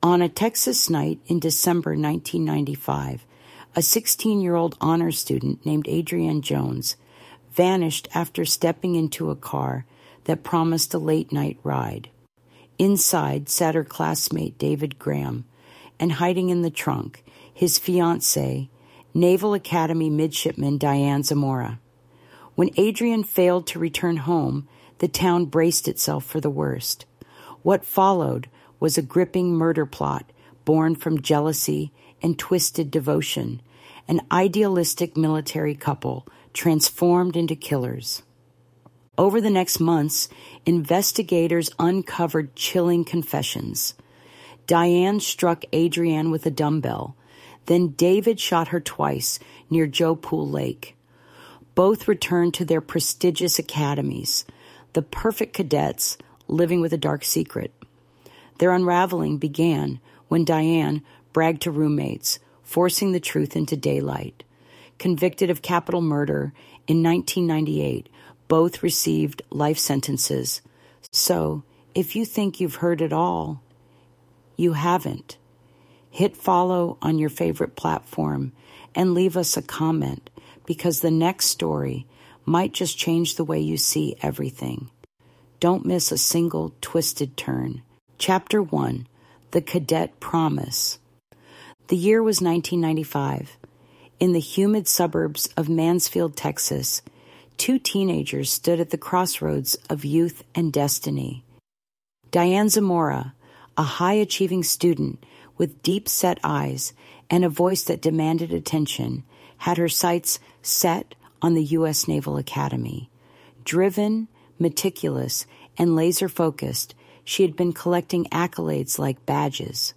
On a Texas night in December 1995, a 16-year-old honors student named Adrienne Jones vanished after stepping into a car that promised a late-night ride. Inside sat her classmate David Graham, and hiding in the trunk, his fiancée, Naval Academy midshipman Diane Zamora. When Adrienne failed to return home, the town braced itself for the worst. What followed was a gripping murder plot born from jealousy and twisted devotion, an idealistic military couple transformed into killers. Over the next months, investigators uncovered chilling confessions. Diane struck Adrienne with a dumbbell. Then David shot her twice near Joe Pool Lake. Both returned to their prestigious academies, the perfect cadets living with a dark secret. Their unraveling began when Diane bragged to roommates, forcing the truth into daylight. Convicted of capital murder in 1998, both received life sentences. So, if you think you've heard it all, you haven't. Hit follow on your favorite platform and leave us a comment, because the next story might just change the way you see everything. Don't miss a single twisted turn. Chapter 1, The Cadet Promise. The year was 1995. In the humid suburbs of Mansfield, Texas, two teenagers stood at the crossroads of youth and destiny. Diane Zamora, a high-achieving student with deep-set eyes and a voice that demanded attention, had her sights set on the U.S. Naval Academy. Driven, meticulous, and laser-focused, she had been collecting accolades like badges.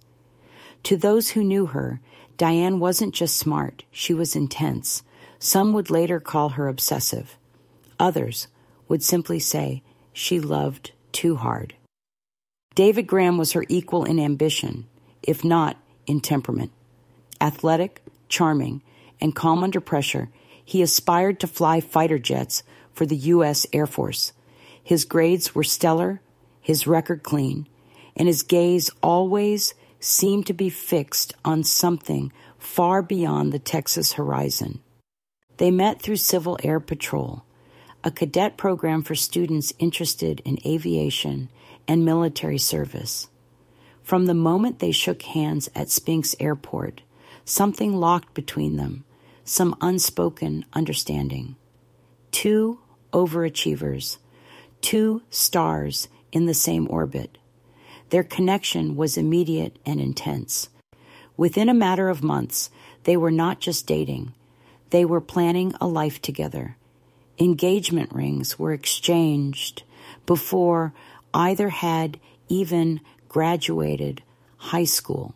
To those who knew her, Diane wasn't just smart, she was intense. Some would later call her obsessive. Others would simply say she loved too hard. David Graham was her equal in ambition, if not in temperament. Athletic, charming, and calm under pressure, he aspired to fly fighter jets for the U.S. Air Force. His grades were stellar, his record clean, and his gaze always seemed to be fixed on something far beyond the Texas horizon. They met through Civil Air Patrol, a cadet program for students interested in aviation and military service. From the moment they shook hands at Spinks Airport, something locked between them, some unspoken understanding. Two overachievers, two stars in the same orbit. Their connection was immediate and intense. Within a matter of months, they were not just dating. They were planning a life together. Engagement rings were exchanged before either had even graduated high school.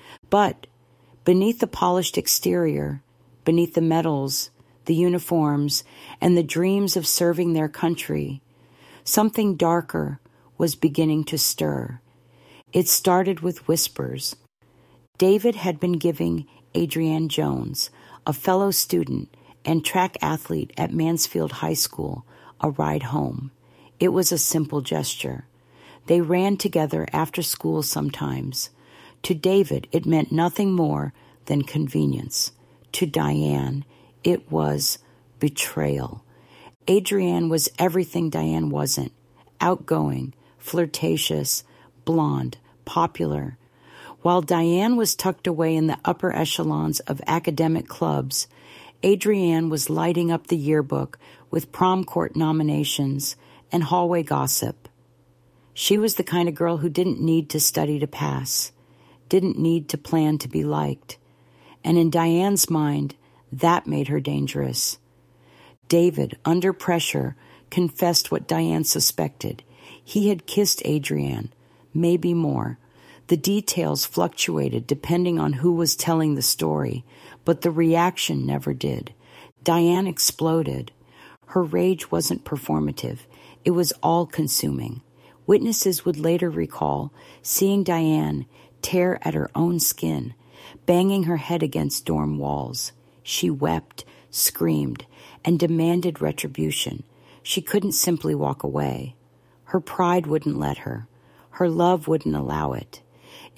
But beneath the polished exterior, beneath the medals, the uniforms, and the dreams of serving their country, something darker was beginning to stir. It started with whispers. David had been giving Adrienne Jones, a fellow student and track athlete at Mansfield High School, a ride home. It was a simple gesture. They ran together after school sometimes. To David, it meant nothing more than convenience. To Diane, it was betrayal. Adrienne was everything Diane wasn't. Outgoing, flirtatious, blonde, popular. While Diane was tucked away in the upper echelons of academic clubs, Adrienne was lighting up the yearbook with prom court nominations and hallway gossip. She was the kind of girl who didn't need to study to pass, didn't need to plan to be liked. And in Diane's mind, that made her dangerous. David, under pressure, confessed what Diane suspected. He had kissed Adrienne, maybe more. The details fluctuated depending on who was telling the story, but the reaction never did. Diane exploded. Her rage wasn't performative. It was all-consuming. Witnesses would later recall seeing Diane tear at her own skin, banging her head against dorm walls. She wept, screamed, and demanded retribution. She couldn't simply walk away. Her pride wouldn't let her. Her love wouldn't allow it.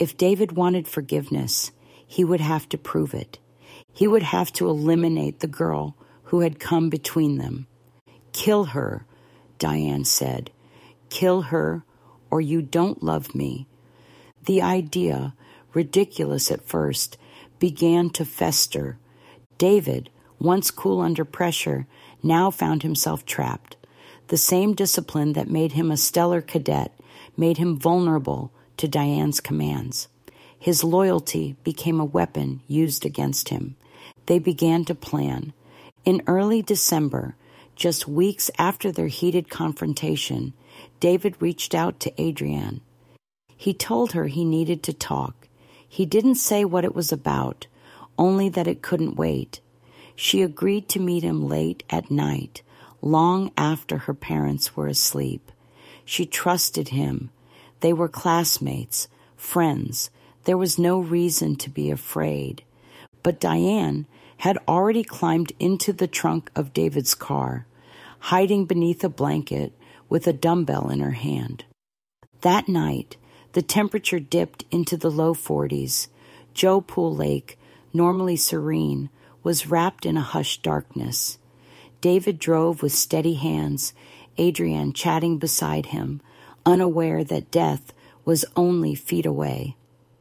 If David wanted forgiveness, he would have to prove it. He would have to eliminate the girl who had come between them. "Kill her," Diane said. "Kill her, or you don't love me." The idea, ridiculous at first, began to fester. David, once cool under pressure, now found himself trapped. The same discipline that made him a stellar cadet made him vulnerable to Diane's commands. His loyalty became a weapon used against him. They began to plan. In early December, just weeks after their heated confrontation, David reached out to Adrienne. He told her he needed to talk. He didn't say what it was about, only that it couldn't wait. She agreed to meet him late at night, long after her parents were asleep. She trusted him. They were classmates, friends. There was no reason to be afraid. But Diane had already climbed into the trunk of David's car, hiding beneath a blanket with a dumbbell in her hand. That night, the temperature dipped into the low 40s. Joe Pool Lake, normally serene, was wrapped in a hushed darkness. David drove with steady hands, Adrienne chatting beside him, unaware that death was only feet away.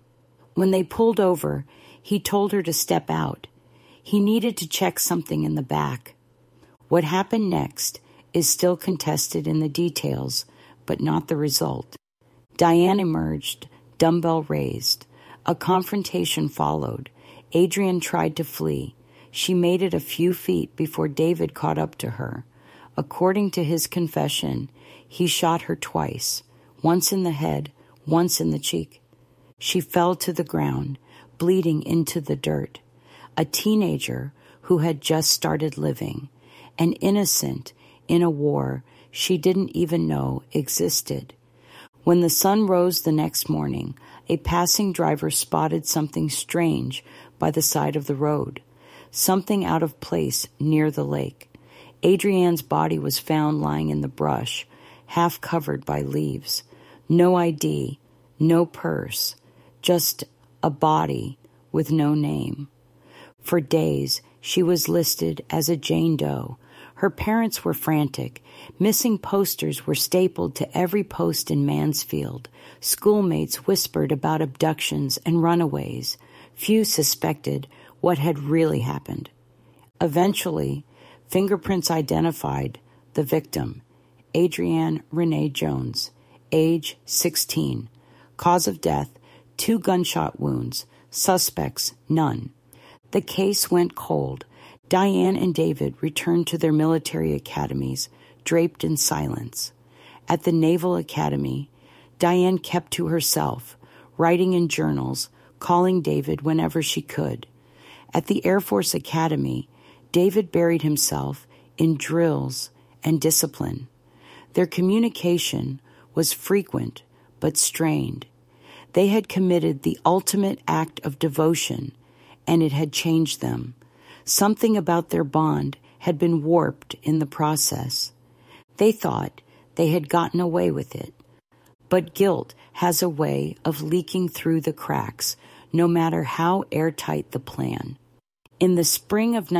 When they pulled over, he told her to step out. He needed to check something in the back. What happened next is still contested in the details, but not the result. Diane emerged, dumbbell raised. A confrontation followed. Adrienne tried to flee. She made it a few feet before David caught up to her. According to his confession, he shot her twice, once in the head, once in the cheek. She fell to the ground, bleeding into the dirt. A teenager who had just started living, an innocent in a war she didn't even know existed. When the sun rose the next morning, a passing driver spotted something strange by the side of the road, something out of place near the lake. Adrienne's body was found lying in the brush, half covered by leaves. No ID, no purse, just a body with no name. For days, she was listed as a Jane Doe. Her parents were frantic. Missing posters were stapled to every post in Mansfield. Schoolmates whispered about abductions and runaways. Few suspected what had really happened. Eventually, fingerprints identified the victim, Adrienne Renee Jones, age 16. Cause of death, 2 gunshot wounds. Suspects, none. The case went cold. Diane and David returned to their military academies, draped in silence. At the Naval Academy, Diane kept to herself, writing in journals, calling David whenever she could. At the Air Force Academy, David buried himself in drills and discipline. Their communication was frequent but strained. They had committed the ultimate act of devotion, and it had changed them. Something about their bond had been warped in the process. They thought they had gotten away with it. But guilt has a way of leaking through the cracks, no matter how airtight the plan. In the spring of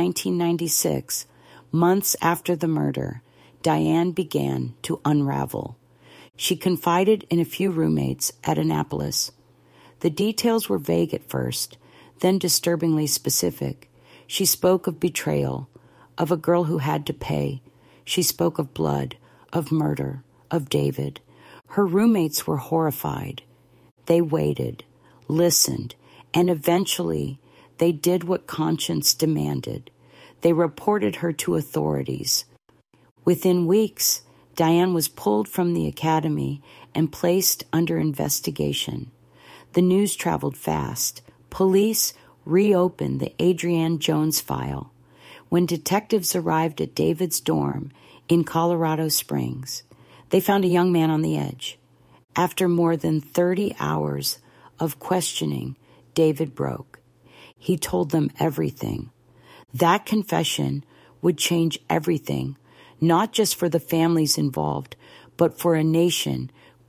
1996, months after the murder, Diane began to unravel. She confided in a few roommates at Annapolis. The details were vague at first, then disturbingly specific. She spoke of betrayal, of a girl who had to pay. She spoke of blood, of murder, of David. Her roommates were horrified. They waited, listened, and eventually they did what conscience demanded. They reported her to authorities. Within weeks, Diane was pulled from the academy and placed under investigation. The news traveled fast. Police reopened the Adrienne Jones file. When detectives arrived at David's dorm in Colorado Springs, they found a young man on the edge. After more than 30 hours of questioning, David broke. He told them everything. That confession would change everything, not just for the families involved, but for a nation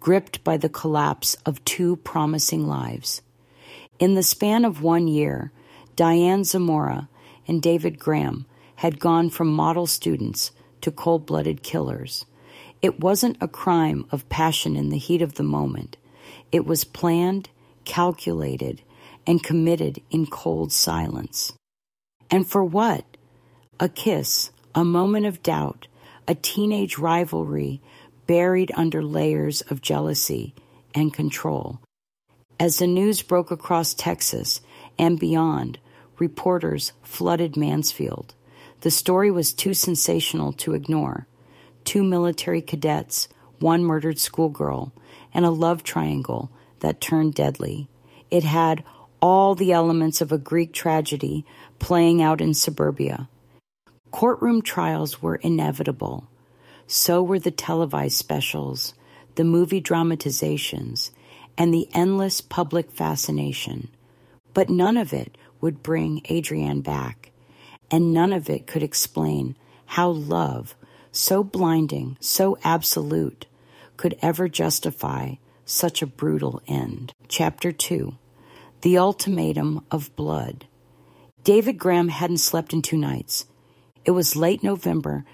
gripped by the collapse of 2 promising lives. In the span of 1 year, Diane Zamora and David Graham had gone from model students to cold-blooded killers. It wasn't a crime of passion in the heat of the moment. It was planned, calculated, and committed in cold silence. And for what? A kiss, a moment of doubt, a teenage rivalry buried under layers of jealousy and control. As the news broke across Texas and beyond, reporters flooded Mansfield. The story was too sensational to ignore. 2 military cadets, 1 murdered schoolgirl, and a love triangle that turned deadly. It had all the elements of a Greek tragedy playing out in suburbia. Courtroom trials were inevitable. So were the televised specials, the movie dramatizations, and the endless public fascination. But none of it would bring Adrienne back, and none of it could explain how love, so blinding, so absolute, could ever justify such a brutal end. Chapter 2. The Ultimatum of Blood. David Graham hadn't slept in 2 nights. It was late November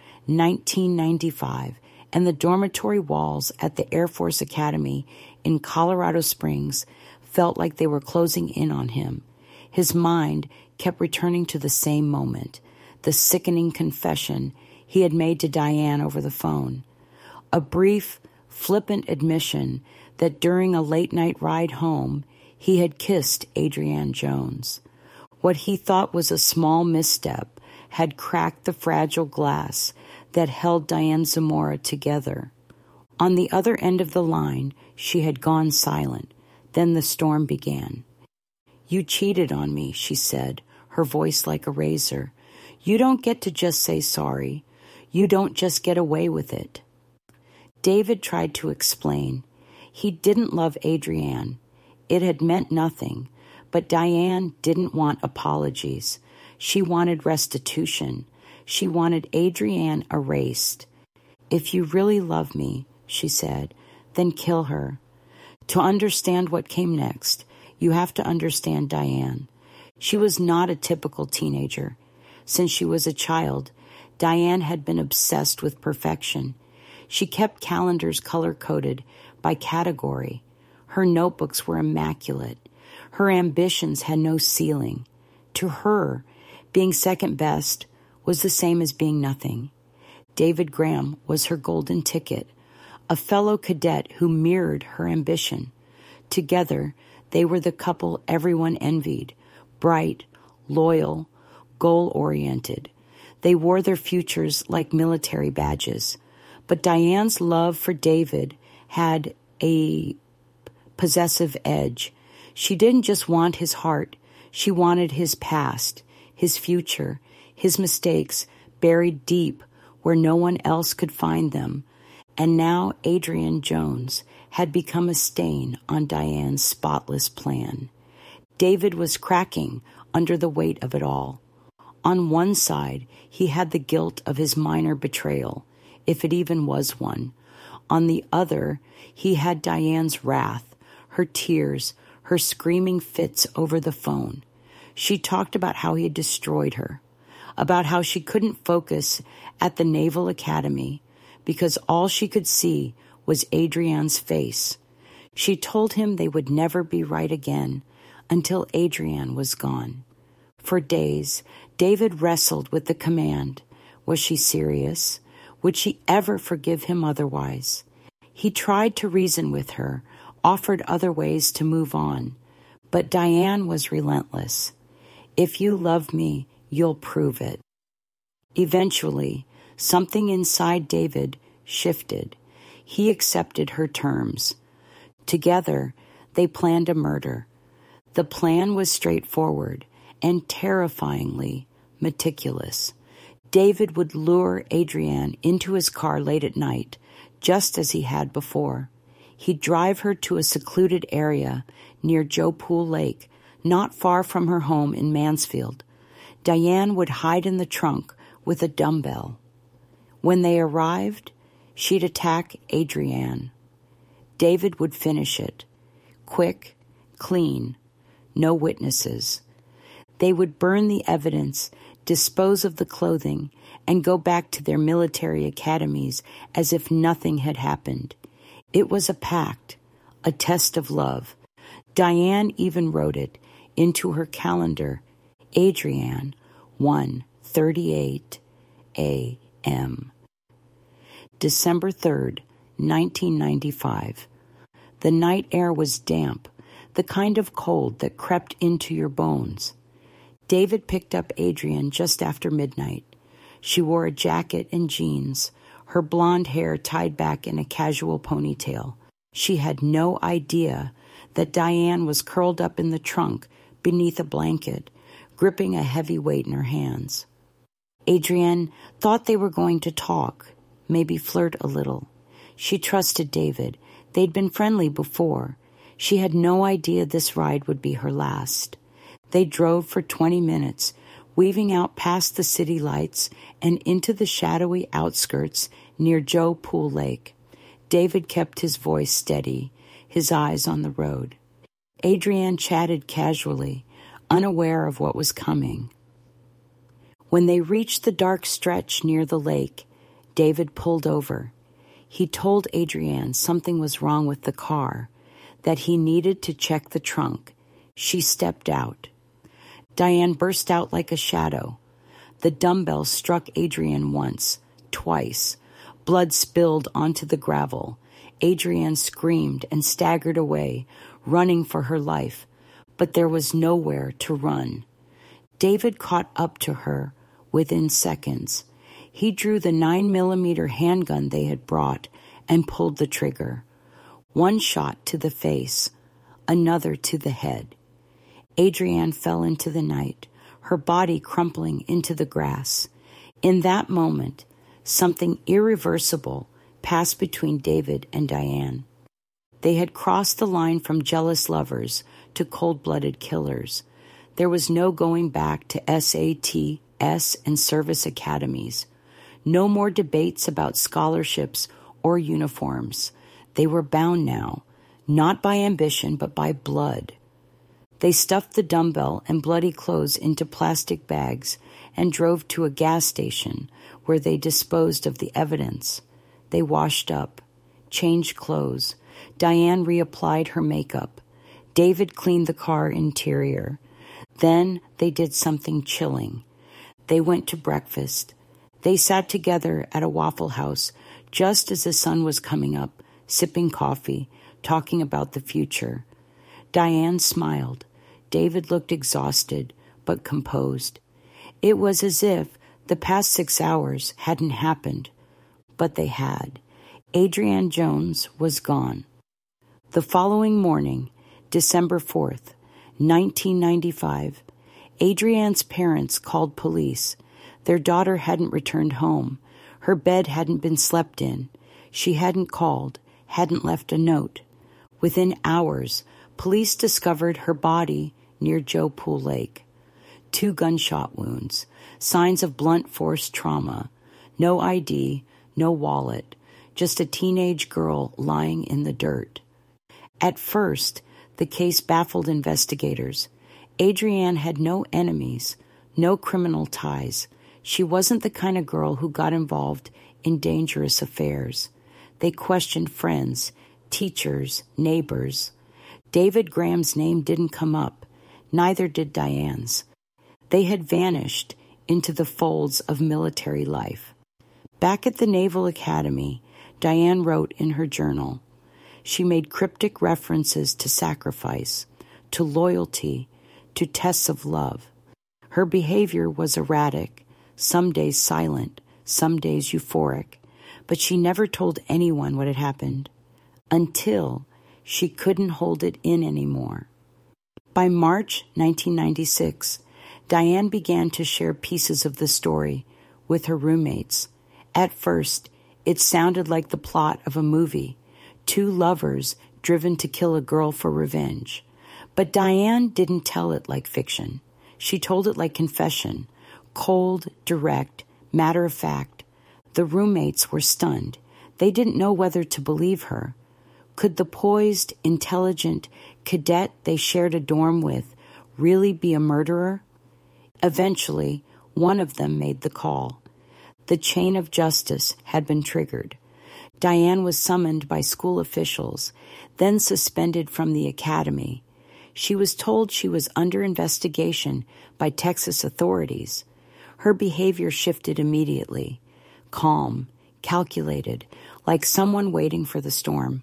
1995, and the dormitory walls at the Air Force Academy in Colorado Springs felt like they were closing in on him. His mind kept returning to the same moment, the sickening confession he had made to Diane over the phone. A brief, flippant admission that during a late-night ride home, he had kissed Adrienne Jones. What he thought was a small misstep had cracked the fragile glass that held Diane Zamora together. On the other end of the line, she had gone silent. Then the storm began. "You cheated on me," she said, her voice like a razor. "You don't get to just say sorry. You don't just get away with it." David tried to explain. He didn't love Adrienne. It had meant nothing, but Diane didn't want apologies. She wanted restitution. She wanted Adrienne erased. "If you really love me," she said, "then kill her." To understand what came next, you have to understand Diane. She was not a typical teenager. Since she was a child, Diane had been obsessed with perfection. She kept calendars color-coded by category. Her notebooks were immaculate. Her ambitions had no ceiling. To her, being second best was the same as being nothing. David Graham was her golden ticket, a fellow cadet who mirrored her ambition. Together, they were the couple everyone envied, bright, loyal, goal-oriented. They wore their futures like military badges. But Diane's love for David had a possessive edge. She didn't just want his heart. She wanted his past, his future, his mistakes buried deep where no one else could find them. And now Adrienne Jones had become a stain on Diane's spotless plan. David was cracking under the weight of it all. On one side, he had the guilt of his minor betrayal, if it even was one. On the other, he had Diane's wrath, her tears, her screaming fits over the phone. She talked about how he had destroyed her, about how she couldn't focus at the Naval Academy because all she could see was Adrienne's face. She told him they would never be right again until Adrienne was gone. For days, David wrestled with the command. Was she serious? Would she ever forgive him otherwise? He tried to reason with her, offered other ways to move on. But Diane was relentless. "If you love me, you'll prove it." Eventually, something inside David shifted. He accepted her terms. Together, they planned a murder. The plan was straightforward and terrifyingly meticulous. David would lure Adrienne into his car late at night, just as he had before. He'd drive her to a secluded area near Joe Pool Lake, not far from her home in Mansfield. Diane would hide in the trunk with a dumbbell. When they arrived, she'd attack Adrienne. David would finish it. Quick, clean, no witnesses. They would burn the evidence, dispose of the clothing, and go back to their military academies as if nothing had happened. It was a pact, a test of love. Diane even wrote it into her calendar, Adrienne, 1:38 a.m. December 3rd, 1995. The night air was damp, the kind of cold that crept into your bones. David picked up Adrienne just after midnight. She wore a jacket and jeans, her blonde hair tied back in a casual ponytail. She had no idea that Diane was curled up in the trunk beneath a blanket, gripping a heavy weight in her hands. Adrienne thought they were going to talk, maybe flirt a little. She trusted David. They'd been friendly before. She had no idea this ride would be her last. They drove for 20 minutes, weaving out past the city lights and into the shadowy outskirts near Joe Pool Lake. David kept his voice steady, his eyes on the road. Adrienne chatted casually, unaware of what was coming. When they reached the dark stretch near the lake, David pulled over. He told Adrienne something was wrong with the car, that he needed to check the trunk. She stepped out. Diane burst out like a shadow. The dumbbell struck Adrienne once, twice. Blood spilled onto the gravel. Adrienne screamed and staggered away, running for her life, but there was nowhere to run. David caught up to her within seconds. He drew the 9mm handgun they had brought and pulled the trigger. One shot to the face, another to the head. Adrienne fell into the night, her body crumpling into the grass. In that moment, something irreversible passed between David and Diane. They had crossed the line from jealous lovers to cold-blooded killers. There was no going back to SATs and service academies. No more debates about scholarships or uniforms. They were bound now, not by ambition but by blood. They stuffed the dumbbell and bloody clothes into plastic bags and drove to a gas station where they disposed of the evidence. They washed up, changed clothes. Diane reapplied her makeup. David cleaned the car interior. Then they did something chilling. They went to breakfast. They sat together at a Waffle House just as the sun was coming up, sipping coffee, talking about the future. Diane smiled. David looked exhausted, but composed. It was as if the past 6 hours hadn't happened, but they had. Adrienne Jones was gone. The following morning, December 4th, 1995, Adrienne's parents called police. Their daughter hadn't returned home. Her bed hadn't been slept in. She hadn't called, hadn't left a note. Within hours, police discovered her body near Joe Pool Lake. 2 gunshot wounds, signs of blunt force trauma. No ID, no wallet, just a teenage girl lying in the dirt. At first, the case baffled investigators. Adrienne had no enemies, no criminal ties. She wasn't the kind of girl who got involved in dangerous affairs. They questioned friends, teachers, neighbors. David Graham's name didn't come up. Neither did Diane's. They had vanished into the folds of military life. Back at the Naval Academy, Diane wrote in her journal. She made cryptic references to sacrifice, to loyalty, to tests of love. Her behavior was erratic, some days silent, some days euphoric, but she never told anyone what had happened, until she couldn't hold it in anymore. By March 1996, Diane began to share pieces of the story with her roommates. At first, it sounded like the plot of a movie, 2 lovers driven to kill a girl for revenge. But Diane didn't tell it like fiction. She told it like confession, cold, direct, matter of fact. The roommates were stunned. They didn't know whether to believe her. Could the poised, intelligent cadet they shared a dorm with really be a murderer? Eventually, one of them made the call. The chain of justice had been triggered. Diane was summoned by school officials, then suspended from the academy. She was told she was under investigation by Texas authorities. Her behavior shifted immediately, calm, calculated, like someone waiting for the storm.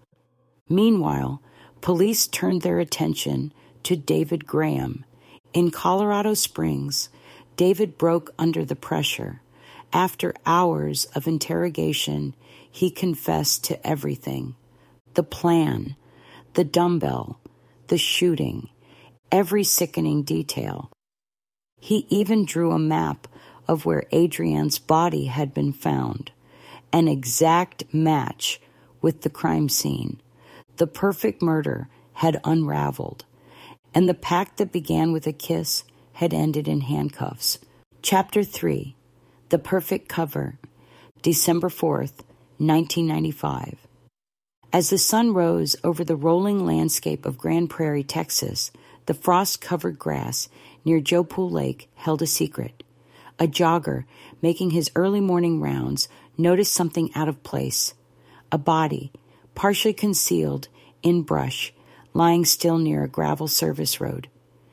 Meanwhile, police turned their attention to David Graham. In Colorado Springs, David broke under the pressure. After hours of interrogation, he confessed to everything. The plan, the dumbbell, the shooting, every sickening detail. He even drew a map of where Adrian's body had been found, an exact match with the crime scene. The perfect murder had unraveled, and the pact that began with a kiss had ended in handcuffs. Chapter 3, The Perfect Cover, December 4th, 1995. As the sun rose over the rolling landscape of Grand Prairie, Texas, the frost-covered grass near Joe Pool Lake held a secret. A jogger, making his early morning rounds, noticed something out of place. A body, partially concealed in brush, lying still near a gravel service road.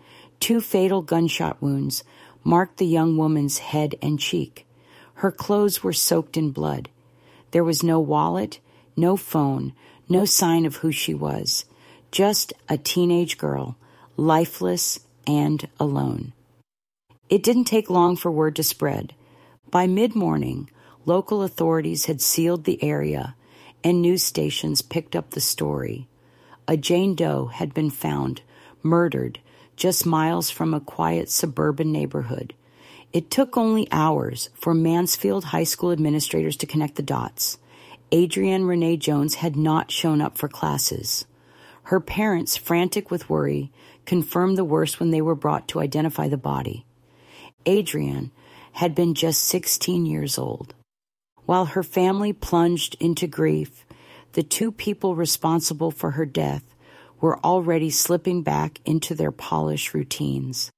2 fatal gunshot wounds marked the young woman's head and cheek. Her clothes were soaked in blood. There was no wallet, no phone, no sign of who she was. Just a teenage girl, lifeless and alone. It didn't take long for word to spread. By mid-morning, local authorities had sealed the area, and news stations picked up the story. A Jane Doe had been found, murdered, just miles from a quiet suburban neighborhood. It took only hours for Mansfield High School administrators to connect the dots. Adrienne Renee Jones had not shown up for classes. Her parents, frantic with worry, confirmed the worst when they were brought to identify the body. Adrienne had been just 16 years old. While her family plunged into grief, the 2 people responsible for her death were already slipping back into their polished routines.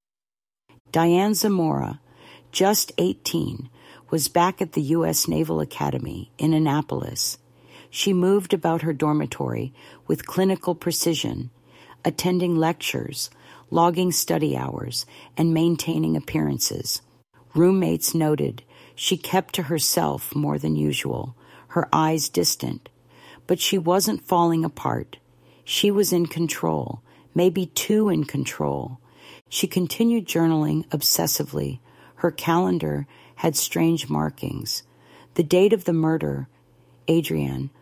Diane Zamora, just 18, was back at the U.S. Naval Academy in Annapolis. She moved about her dormitory with clinical precision, attending lectures, logging study hours, and maintaining appearances. Roommates noted she kept to herself more than usual, her eyes distant. But she wasn't falling apart. She was in control, maybe too in control. She continued journaling obsessively. Her calendar had strange markings. The date of the murder, Adrienne,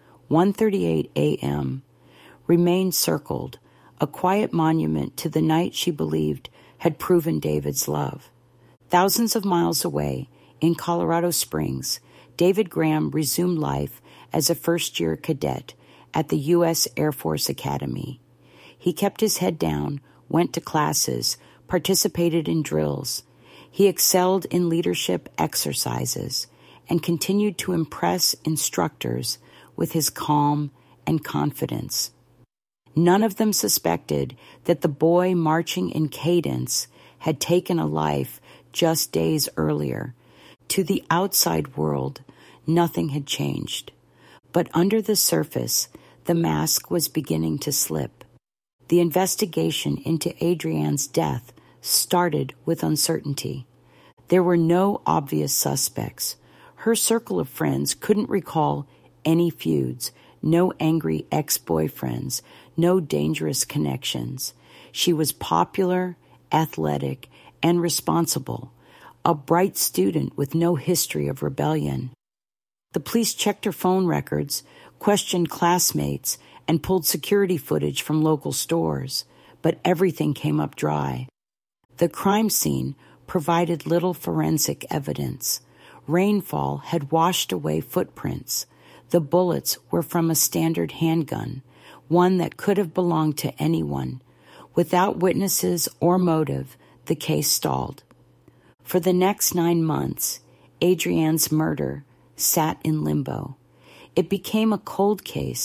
1:38 a.m., remained circled, a quiet monument to the night she believed had proven David's love. Thousands of miles away, in Colorado Springs, David Graham resumed life as a first-year cadet at the U.S. Air Force Academy. He kept his head down, went to classes, participated in drills. He excelled in leadership exercises and continued to impress instructors with his calm and confidence. None of them suspected that the boy marching in cadence had taken a life just days earlier. To the outside world, nothing had changed. But under the surface, the mask was beginning to slip. The investigation into Adrienne's death started with uncertainty. There were no obvious suspects. Her circle of friends couldn't recall any feuds, no angry ex-boyfriends, no dangerous connections. She was popular, athletic, and responsible, a bright student with no history of rebellion. The police checked her phone records, questioned classmates, and pulled security footage from local stores, but everything came up dry. The crime scene provided little forensic evidence. Rainfall had washed away footprints. The bullets were from a standard handgun, one that could have belonged to anyone. Without witnesses or motive, the case stalled. For the next 9 months, Adrienne's murder sat in limbo. It became a cold case,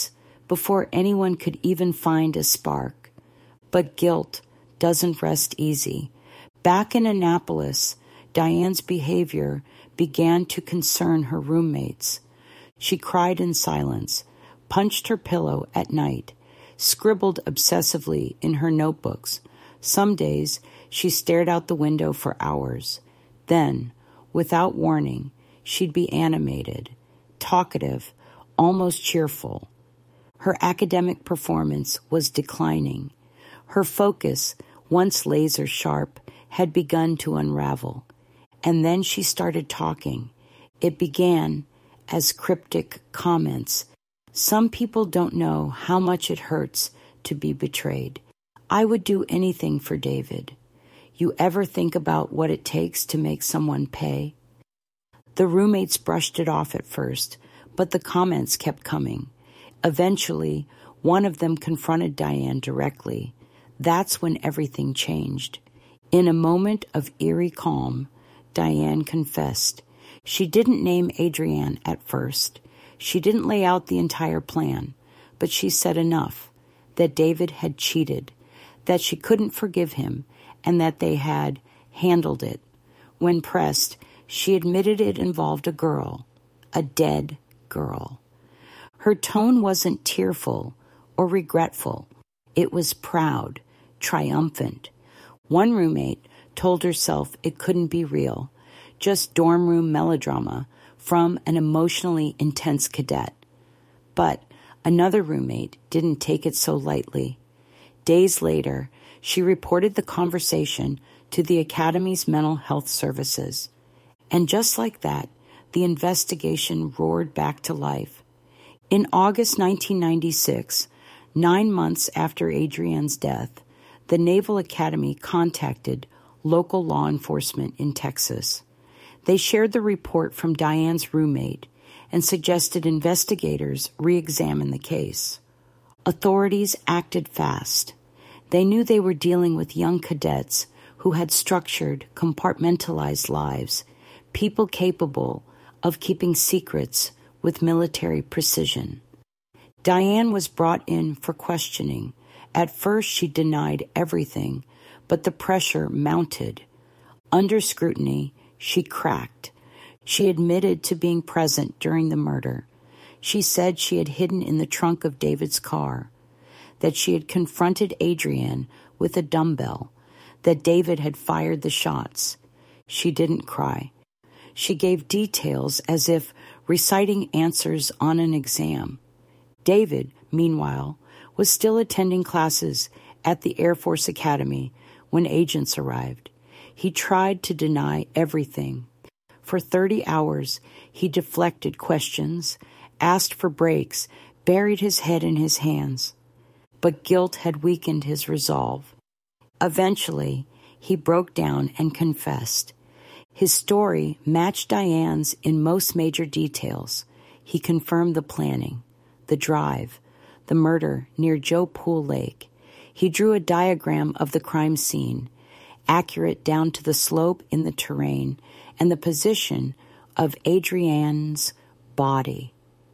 before anyone could even find a spark. But guilt doesn't rest easy. Back in Annapolis, Diane's behavior began to concern her roommates. She cried in silence, punched her pillow at night, scribbled obsessively in her notebooks. Some days, she stared out the window for hours. Then, without warning, she'd be animated, talkative, almost cheerful. Her academic performance was declining. Her focus, once laser sharp, had begun to unravel. And then she started talking. It began as cryptic comments. Some people don't know how much it hurts to be betrayed. I would do anything for David. You ever think about what it takes to make someone pay? The roommates brushed it off at first, but the comments kept coming. Eventually, one of them confronted Diane directly. That's when everything changed. In a moment of eerie calm, Diane confessed. She didn't name Adrienne at first. She didn't lay out the entire plan, but she said enough, that David had cheated, that she couldn't forgive him, and that they had handled it. When pressed, she admitted it involved a girl, a dead girl. Her tone wasn't tearful or regretful. It was proud, triumphant. One roommate told herself it couldn't be real, just dorm room melodrama from an emotionally intense cadet. But another roommate didn't take it so lightly. Days later, she reported the conversation to the Academy's mental health services. And just like that, the investigation roared back to life. In August 1996, 9 months after Adrienne's death, the Naval Academy contacted local law enforcement in Texas. They shared the report from Diane's roommate and suggested investigators re-examine the case. Authorities acted fast. They knew they were dealing with young cadets who had structured, compartmentalized lives, people capable of keeping secrets with military precision. Diane was brought in for questioning. At first, she denied everything, but the pressure mounted. Under scrutiny, she cracked. She admitted to being present during the murder. She said she had hidden in the trunk of David's car, that she had confronted Adrienne with a dumbbell, that David had fired the shots. She didn't cry. She gave details as if reciting answers on an exam. David, meanwhile, was still attending classes at the Air Force Academy when agents arrived. He tried to deny everything. For 30 hours, he deflected questions, asked for breaks, buried his head in his hands. But guilt had weakened his resolve. Eventually, he broke down and confessed. His story matched Diane's in most major details. He confirmed the planning, the drive, the murder near Joe Pool Lake. He drew a diagram of the crime scene, accurate down to the slope in the terrain and the position of Adrienne's body.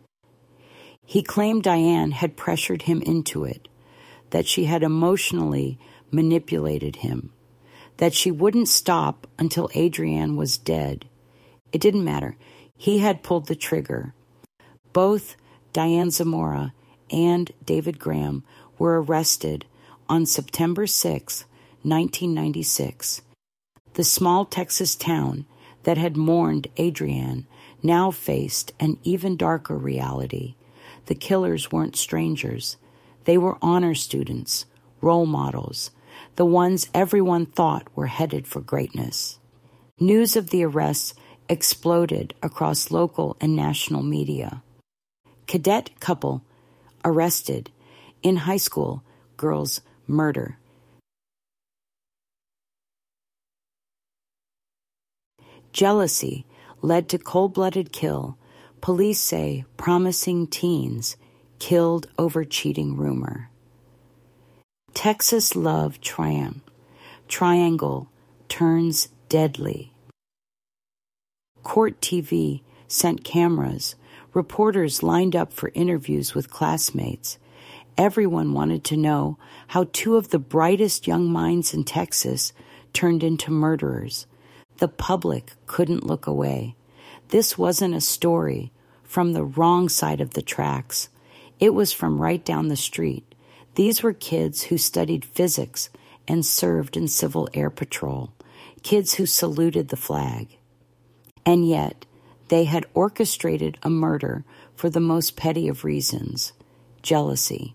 He claimed Diane had pressured him into it, that she had emotionally manipulated him, that she wouldn't stop until Adrienne was dead. It didn't matter. He had pulled the trigger. Both Diane Zamora and David Graham were arrested on September 6, 1996. The small Texas town that had mourned Adrienne now faced an even darker reality. The killers weren't strangers. They were honor students, role models, the ones everyone thought were headed for greatness. News of the arrests exploded across local and national media. Cadet couple arrested in high school girls' murder. Jealousy led to cold-blooded kill. Police say promising teens killed over cheating rumor. Texas love triangle turns deadly. Court TV sent cameras Reporters lined up for interviews with classmates. Everyone wanted to know how two of the brightest young minds in Texas turned into murderers. The public couldn't look away. This wasn't a story from the wrong side of the tracks. It was from right down the street. These were kids who studied physics and served in Civil Air Patrol, kids who saluted the flag. And yet, they had orchestrated a murder for the most petty of reasons, jealousy.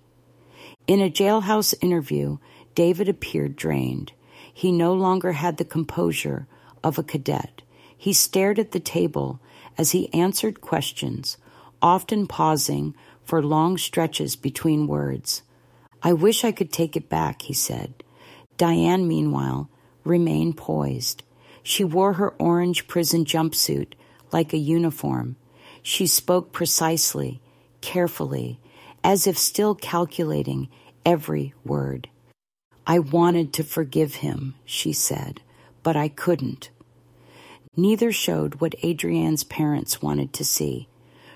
In a jailhouse interview, David appeared drained. He no longer had the composure of a cadet. He stared at the table as he answered questions, often pausing for long stretches between words. "I wish I could take it back," he said. Diane, meanwhile, remained poised. She wore her orange prison jumpsuit like a uniform. She spoke precisely, carefully, as if still calculating every word. "I wanted to forgive him," she said, "but I couldn't." Neither showed what Adrienne's parents wanted to see,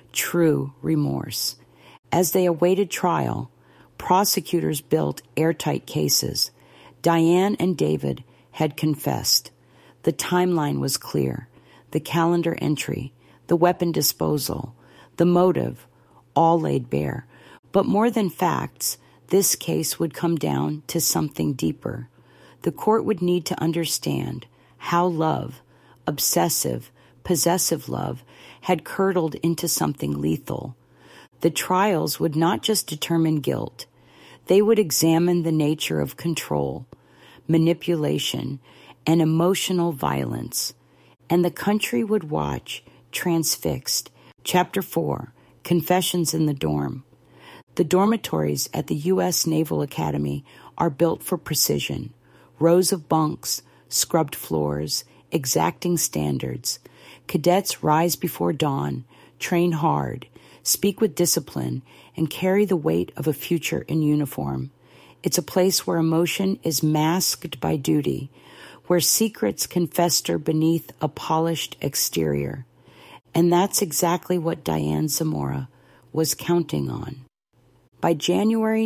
true remorse. As they awaited trial, prosecutors built airtight cases. Diane and David had confessed. The timeline was clear. The calendar entry, the weapon disposal, the motive, all laid bare. But more than facts, this case would come down to something deeper. The court would need to understand how love, obsessive, possessive love, had curdled into something lethal. The trials would not just determine guilt. They would examine the nature of control, manipulation, and emotional violence. And the country would watch, transfixed. Chapter 4, Confessions in the Dorm. The dormitories at the U.S. Naval Academy are built for precision. Rows of bunks, scrubbed floors, exacting standards. Cadets rise before dawn, train hard, speak with discipline, and carry the weight of a future in uniform. It's a place where emotion is masked by duty, where secrets can fester beneath a polished exterior. And that's exactly what Diane Zamora was counting on. By January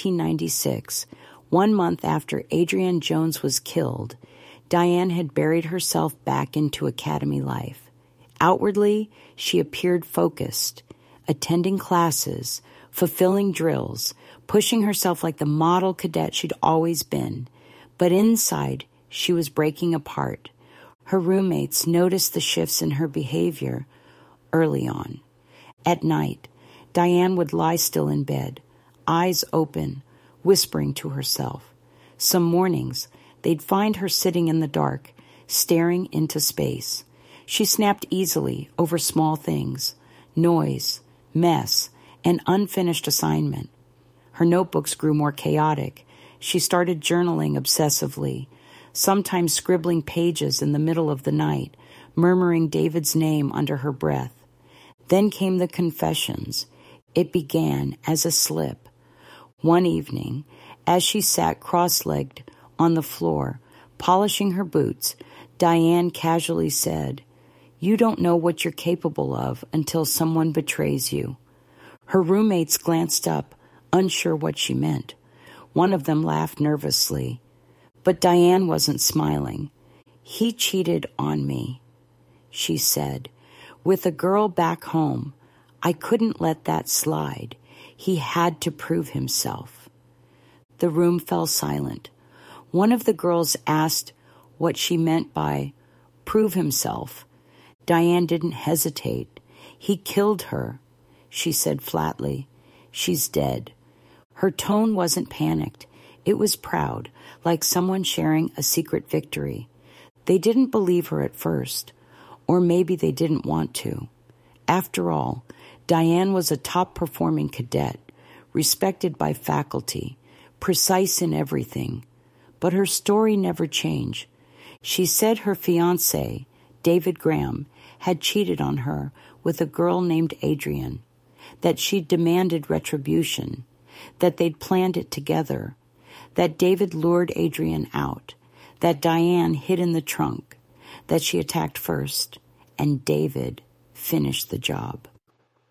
1996, 1 month after Adrienne Jones was killed, Diane had buried herself back into academy life. Outwardly, she appeared focused, attending classes, fulfilling drills, pushing herself like the model cadet she'd always been. But inside, she was breaking apart. Her roommates noticed the shifts in her behavior early on. At night, Diane would lie still in bed, eyes open, whispering to herself. Some mornings, they'd find her sitting in the dark, staring into space. She snapped easily over small things, noise, mess, and unfinished assignment. Her notebooks grew more chaotic. She started journaling obsessively, sometimes scribbling pages in the middle of the night, murmuring David's name under her breath. Then came the confessions. It began as a slip. One evening, as she sat cross-legged on the floor, polishing her boots, Diane casually said, "You don't know what you're capable of until someone betrays you." Her roommates glanced up, unsure what she meant. One of them laughed nervously. But Diane wasn't smiling. "He cheated on me," she said. "With a girl back home, I couldn't let that slide. He had to prove himself." The room fell silent. One of the girls asked what she meant by prove himself. Diane didn't hesitate. "He killed her," she said flatly. "She's dead." Her tone wasn't panicked. It was proud, like someone sharing a secret victory. They didn't believe her at first, or maybe they didn't want to. After all, Diane was a top-performing cadet, respected by faculty, precise in everything. But her story never changed. She said her fiancé, David Graham, had cheated on her with a girl named Adrienne, that she'd demanded retribution, that they'd planned it together, that David lured Adrienne out, that Diane hid in the trunk, that she attacked first, and David finished the job.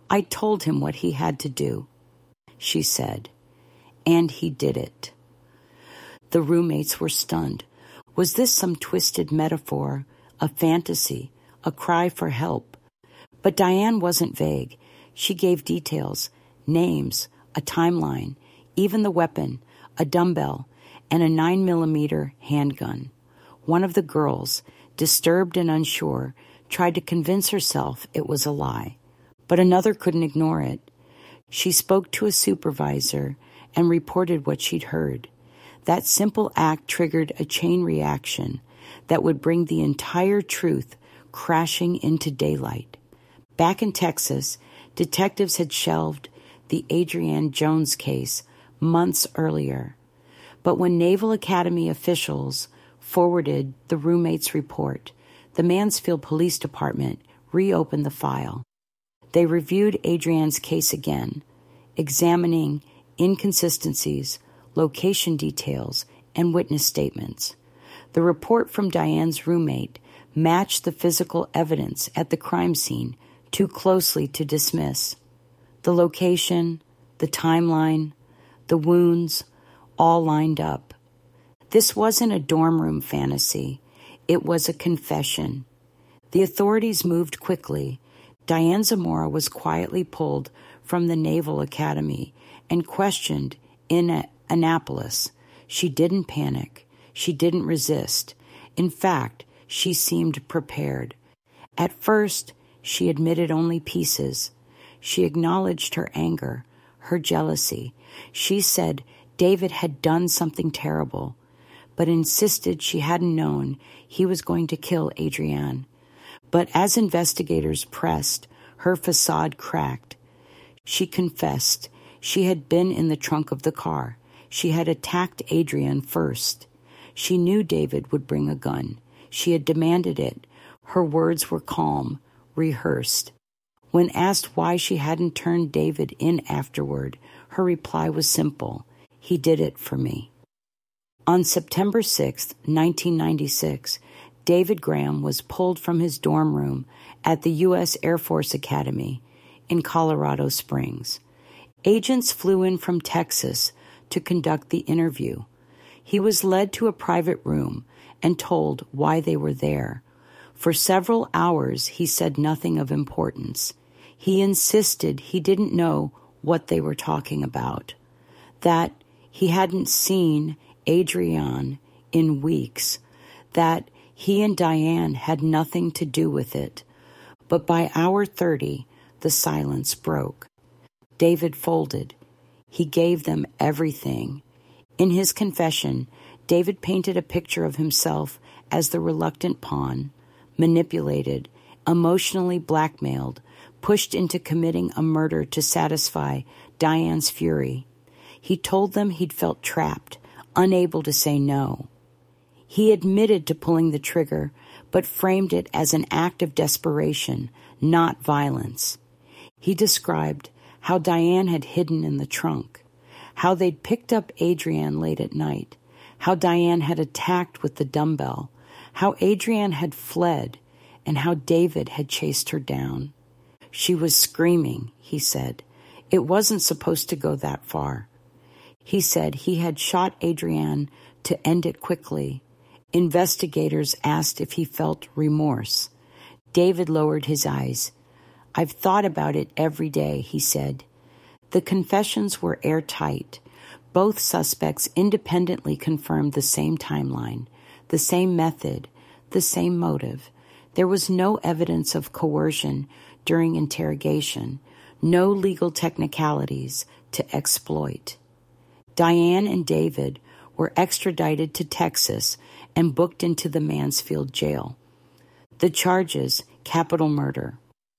I told him what he had to do, she said, and he did it. The roommates were stunned. Was this some twisted metaphor, a fantasy, a cry for help? But Diane wasn't vague. She gave details, names, a timeline, even the weapon, a dumbbell, and a 9mm handgun. One of the girls, disturbed and unsure, tried to convince herself it was a lie, but another couldn't ignore it. She spoke to a supervisor and reported what she'd heard. That simple act triggered a chain reaction that would bring the entire truth crashing into daylight. Back in Texas, detectives had shelved the Adrienne Jones case months earlier. But when Naval Academy officials forwarded the roommate's report, the Mansfield Police Department reopened the file. They reviewed Adrienne's case again, examining inconsistencies, location details, and witness statements. The report from Diane's roommate matched the physical evidence at the crime scene too closely to dismiss. The location, the timeline, the wounds, all lined up. This wasn't a dorm room fantasy. It was a confession. The authorities moved quickly. Diane Zamora was quietly pulled from the Naval Academy and questioned in Annapolis. She didn't panic. She didn't resist. In fact, she seemed prepared. At first, she admitted only pieces. She acknowledged her anger, her jealousy. She said David had done something terrible, but insisted she hadn't known he was going to kill Adrienne. But as investigators pressed, her facade cracked. She confessed she had been in the trunk of the car. She had attacked Adrienne first. She knew David would bring a gun. She had demanded it. Her words were calm, rehearsed. When asked why she hadn't turned David in afterward, her reply was simple. He did it for me. On September 6, 1996, David Graham was pulled from his dorm room at the U.S. Air Force Academy in Colorado Springs. Agents flew in from Texas to conduct the interview. He was led to a private room and told why they were there. For several hours, he said nothing of importance. He insisted he didn't know what they were talking about, that he hadn't seen Adrienne in weeks, that he and Diane had nothing to do with it. But by hour 30, the silence broke. David folded. He gave them everything. In his confession, David painted a picture of himself as the reluctant pawn, manipulated, emotionally blackmailed, pushed into committing a murder to satisfy Diane's fury. He told them he'd felt trapped, unable to say no. He admitted to pulling the trigger, but framed it as an act of desperation, not violence. He described how Diane had hidden in the trunk, how they'd picked up Adrienne late at night, how Diane had attacked with the dumbbell, how Adrienne had fled, and how David had chased her down. She was screaming, he said. It wasn't supposed to go that far. He said he had shot Adrienne to end it quickly. Investigators asked if he felt remorse. David lowered his eyes. I've thought about it every day, he said. The confessions were airtight. Both suspects independently confirmed the same timeline, the same method, the same motive. There was no evidence of coercion during interrogation, no legal technicalities to exploit. Diane and David were extradited to Texas and booked into the Mansfield jail. The charges, capital murder.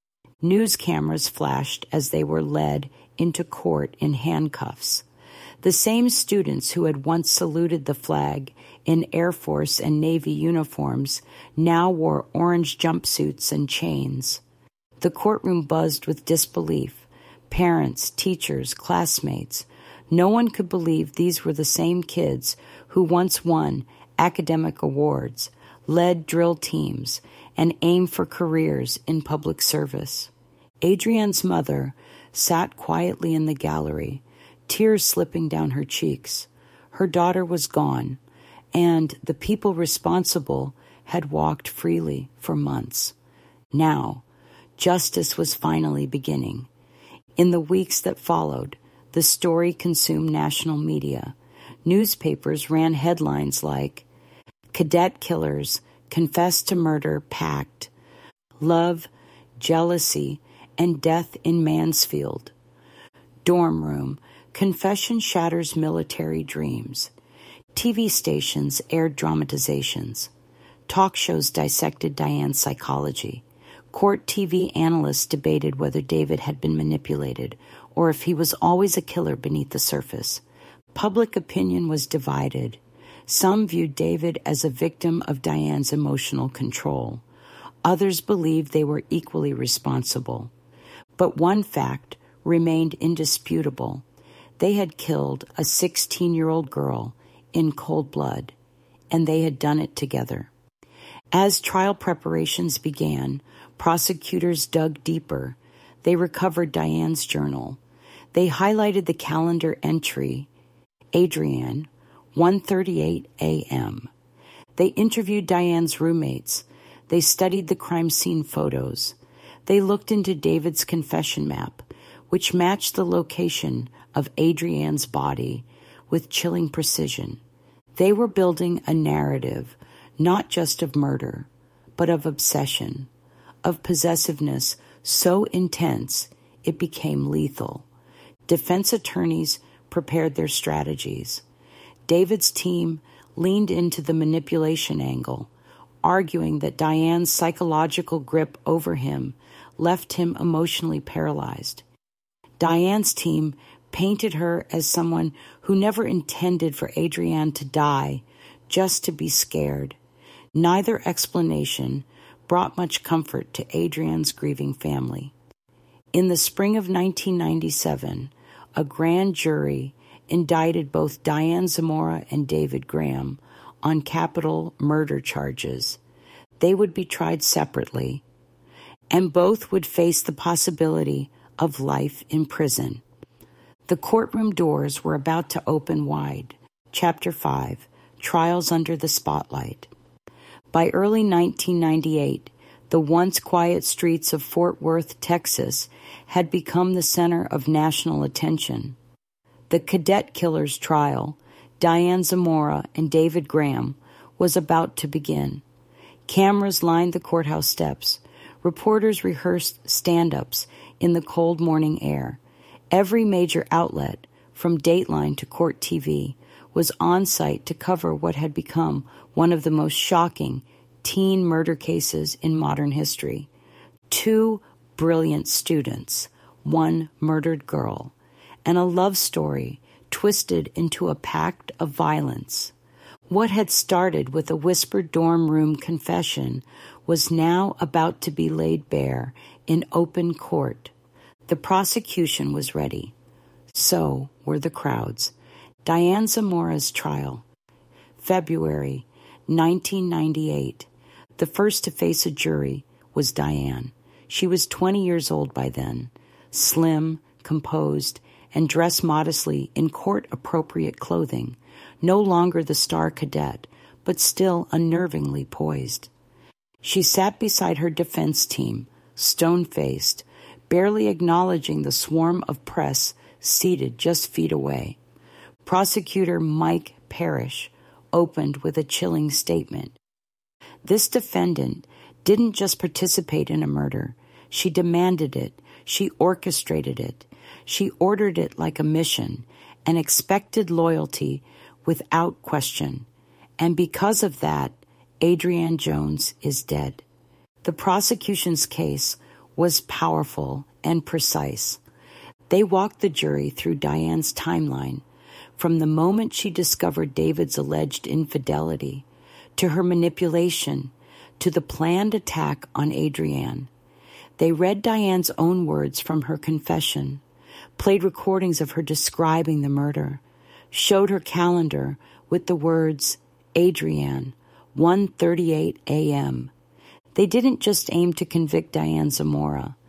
News cameras flashed as they were led into court in handcuffs. The same students who had once saluted the flag in Air Force and Navy uniforms now wore orange jumpsuits and chains. The courtroom buzzed with disbelief. Parents, teachers, classmates. No one could believe these were the same kids who once won academic awards, led drill teams, and aimed for careers in public service. Adrian's mother sat quietly in the gallery, tears slipping down her cheeks. Her daughter was gone, and the people responsible had walked freely for months. Now, justice was finally beginning. In the weeks that followed, the story consumed national media. Newspapers ran headlines like, "Cadet Killers Confess to Murder Pact," "Love, Jealousy, and Death in Mansfield," "Dorm Room, Confession Shatters Military Dreams." TV stations aired dramatizations. Talk shows dissected Diane's psychology. Court TV analysts debated whether David had been manipulated or if he was always a killer beneath the surface. Public opinion was divided. Some viewed David as a victim of Diane's emotional control. Others believed they were equally responsible. But one fact remained indisputable. They had killed a 16-year-old girl in cold blood, and they had done it together. As trial preparations began, prosecutors dug deeper. They recovered Diane's journal. They highlighted the calendar entry, Adrian, 1:38 a.m. They interviewed Diane's roommates. They studied the crime scene photos. They looked into David's confession map, which matched the location of Adrian's body with chilling precision. They were building a narrative, not just of murder, but of obsession, of possessiveness so intense it became lethal. Defense attorneys prepared their strategies. David's team leaned into the manipulation angle, arguing that Diane's psychological grip over him left him emotionally paralyzed. Diane's team painted her as someone who never intended for Adrian to die, just to be scared. Neither explanation brought much comfort to Adrian's grieving family. In the spring of 1997, a grand jury indicted both Diane Zamora and David Graham on capital murder charges. They would be tried separately, and both would face the possibility of life in prison. The courtroom doors were about to open wide. Chapter 5, Trials Under the Spotlight. By early 1998, the once quiet streets of Fort Worth, Texas, had become the center of national attention. The Cadet Killers trial, Diane Zamora and David Graham, was about to begin. Cameras lined the courthouse steps. Reporters rehearsed stand-ups in the cold morning air. Every major outlet, from Dateline to Court TV, was on site to cover what had become one of the most shocking teen murder cases in modern history. 2 brilliant students, 1 murdered girl, and a love story twisted into a pact of violence. What had started with a whispered dorm room confession was now about to be laid bare in open court. The prosecution was ready. So were the crowds. Diane Zamora's trial. February 1998. The first to face a jury was Diane. She was 20 years old by then, slim, composed, and dressed modestly in court-appropriate clothing, no longer the star cadet, but still unnervingly poised. She sat beside her defense team, stone-faced, barely acknowledging the swarm of press seated just feet away. Prosecutor Mike Parrish opened with a chilling statement. This defendant didn't just participate in a murder. She demanded it. She orchestrated it. She ordered it like a mission and expected loyalty without question. And because of that, Adrian Jones is dead. The prosecution's case was powerful and precise. They walked the jury through Diane's timeline, from the moment she discovered David's alleged infidelity, to her manipulation, to the planned attack on Adrian. They read Diane's own words from her confession, played recordings of her describing the murder, showed her calendar with the words, Adrian, 1:38 a.m. They didn't just aim to convict Diane Zamora.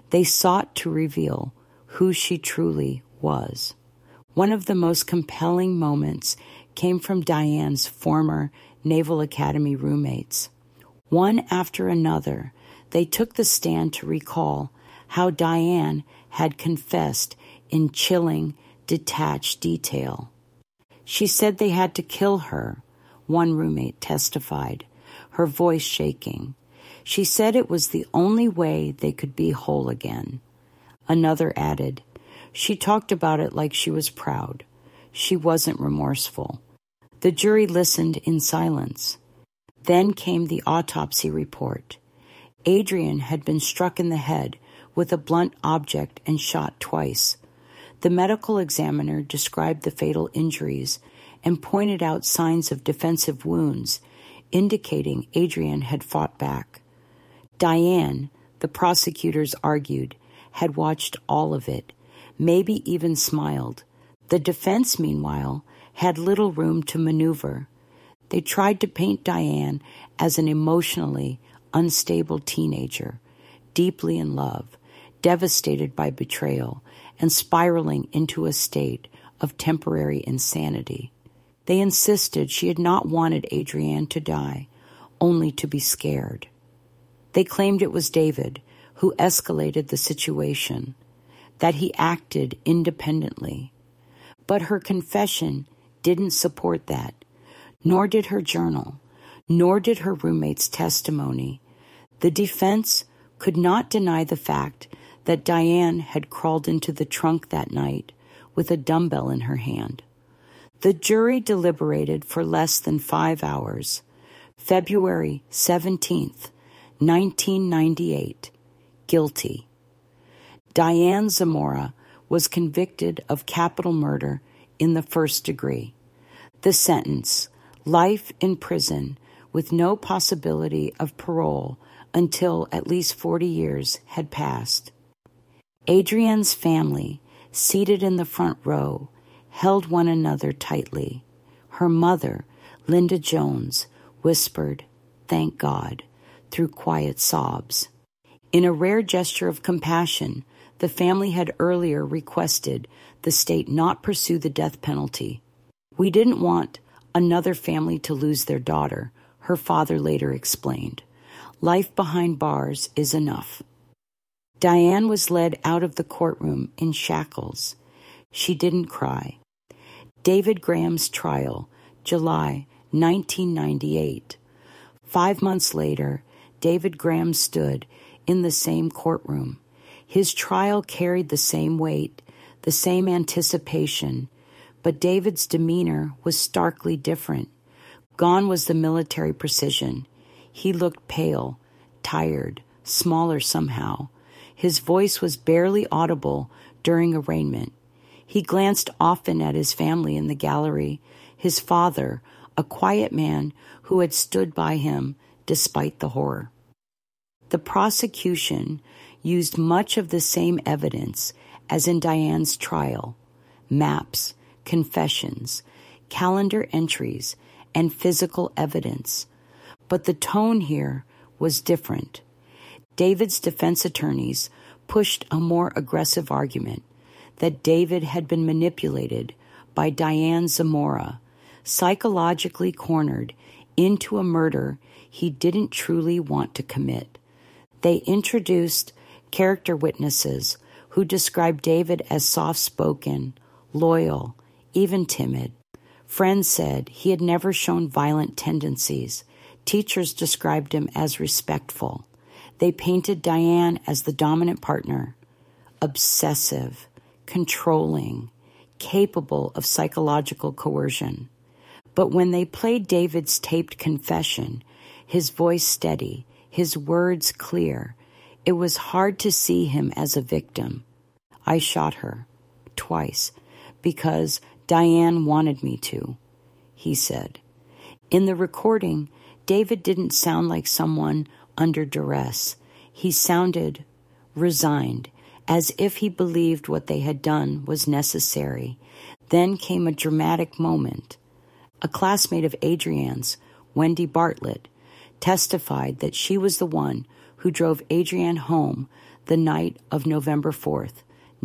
They sought to reveal who she truly was. One of the most compelling moments came from Diane's former Naval Academy roommates. One after another, they took the stand to recall how Diane had confessed in chilling, detached detail. She said they had to kill her, one roommate testified, her voice shaking. She said it was the only way they could be whole again. Another added, she talked about it like she was proud. She wasn't remorseful. The jury listened in silence. Then came the autopsy report. Adrian had been struck in the head with a blunt object and shot twice. The medical examiner described the fatal injuries and pointed out signs of defensive wounds, indicating Adrian had fought back. Diane, the prosecutors argued, had watched all of it, maybe even smiled. The defense, meanwhile, had little room to maneuver. They tried to paint Diane as an emotionally unstable teenager, deeply in love, devastated by betrayal, and spiraling into a state of temporary insanity. They insisted she had not wanted Adrienne to die, only to be scared. They claimed it was David who escalated the situation, that he acted independently. But her confession didn't support that, nor did her journal, nor did her roommate's testimony. The defense could not deny the fact that Diane had crawled into the trunk that night with a dumbbell in her hand. The jury deliberated for less than 5 hours. February 17th, 1998. Guilty. Diane Zamora was convicted of capital murder in the first degree. The sentence, life in prison with no possibility of parole until at least 40 years had passed. Adrienne's family, seated in the front row, held one another tightly. Her mother, Linda Jones, whispered, "Thank God," through quiet sobs. In a rare gesture of compassion, the family had earlier requested the state not pursue the death penalty. "We didn't want another family to lose their daughter," her father later explained. "Life behind bars is enough." Diane was led out of the courtroom in shackles. She didn't cry. David Graham's trial, July 1998. 5 months later, David Graham stood in the same courtroom. His trial carried the same weight, the same anticipation, but David's demeanor was starkly different. Gone was the military precision. He looked pale, tired, smaller somehow. His voice was barely audible during arraignment. He glanced often at his family in the gallery, his father, a quiet man who had stood by him despite the horror. The prosecution used much of the same evidence as in Diane's trial: maps, confessions, calendar entries, and physical evidence. But the tone here was different. David's defense attorneys pushed a more aggressive argument that David had been manipulated by Diane Zamora, psychologically cornered into a murder he didn't truly want to commit. They introduced character witnesses who described David as soft-spoken, loyal, even timid. Friends said he had never shown violent tendencies. Teachers described him as respectful. They painted Diane as the dominant partner, obsessive, controlling, capable of psychological coercion. But when they played David's taped confession, his voice steady, his words clear, it was hard to see him as a victim. "I shot her, twice, because Diane wanted me to," he said. In the recording, David didn't sound like someone under duress. He sounded resigned, as if he believed what they had done was necessary. Then came a dramatic moment. A classmate of Adrienne's, Wendy Bartlett, testified that she was the one who drove Adrienne home the night of November 4th,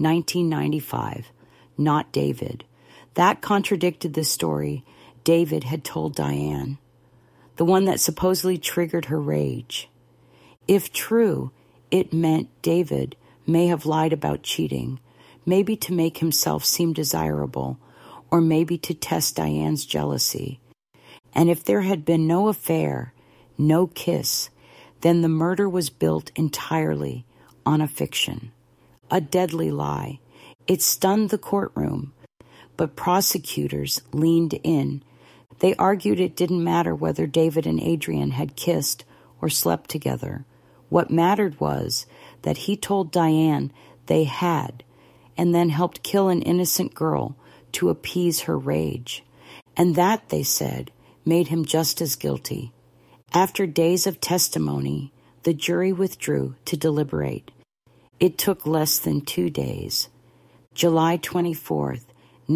1995, not David. That contradicted the story David had told Diane, the one that supposedly triggered her rage. If true, it meant David may have lied about cheating, maybe to make himself seem desirable, or maybe to test Diane's jealousy. And if there had been no affair, no kiss, then the murder was built entirely on a fiction, a deadly lie. It stunned the courtroom, but prosecutors leaned in. They argued it didn't matter whether David and Adrian had kissed or slept together. What mattered was that he told Diane they had, and then helped kill an innocent girl to appease her rage. And that, they said, made him just as guilty. After days of testimony, the jury withdrew to deliberate. It took less than 2 days. July 24th,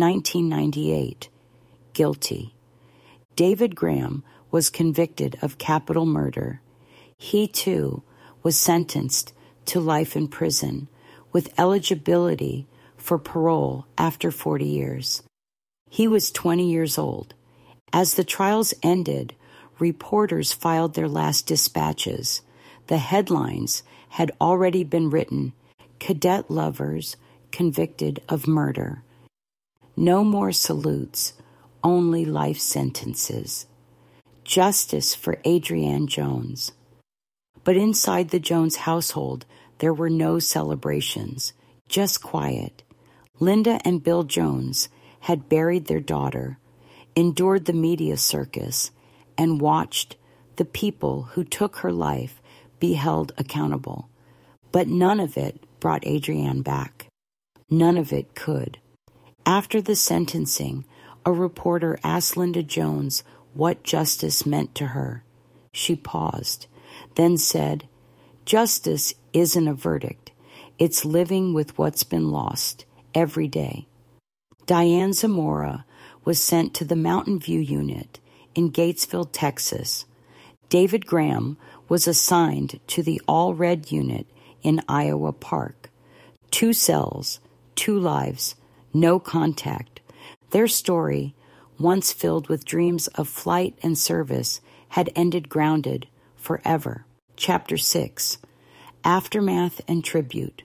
1998. Guilty. David Graham was convicted of capital murder. He, too, was sentenced to life in prison, with eligibility for parole after 40 years. He was 20 years old. As the trials ended, reporters filed their last dispatches. The headlines had already been written: cadet lovers convicted of murder. No more salutes, only life sentences. Justice for Adrian Jones. But inside the Jones household, there were no celebrations, just quiet. Linda and Bill Jones had buried their daughter, endured the media circus, and watched the people who took her life be held accountable. But none of it brought Adrian back. None of it could. After the sentencing, a reporter asked Linda Jones what justice meant to her. She paused, then said, "Justice isn't a verdict. It's living with what's been lost every day." Diane Zamora was sent to the Mountain View Unit in Gatesville, Texas. David Graham was assigned to the All-Red Unit in Iowa Park. 2 cells, 2 lives, no contact. Their story, once filled with dreams of flight and service, had ended grounded forever. Chapter 6. Aftermath and Tribute.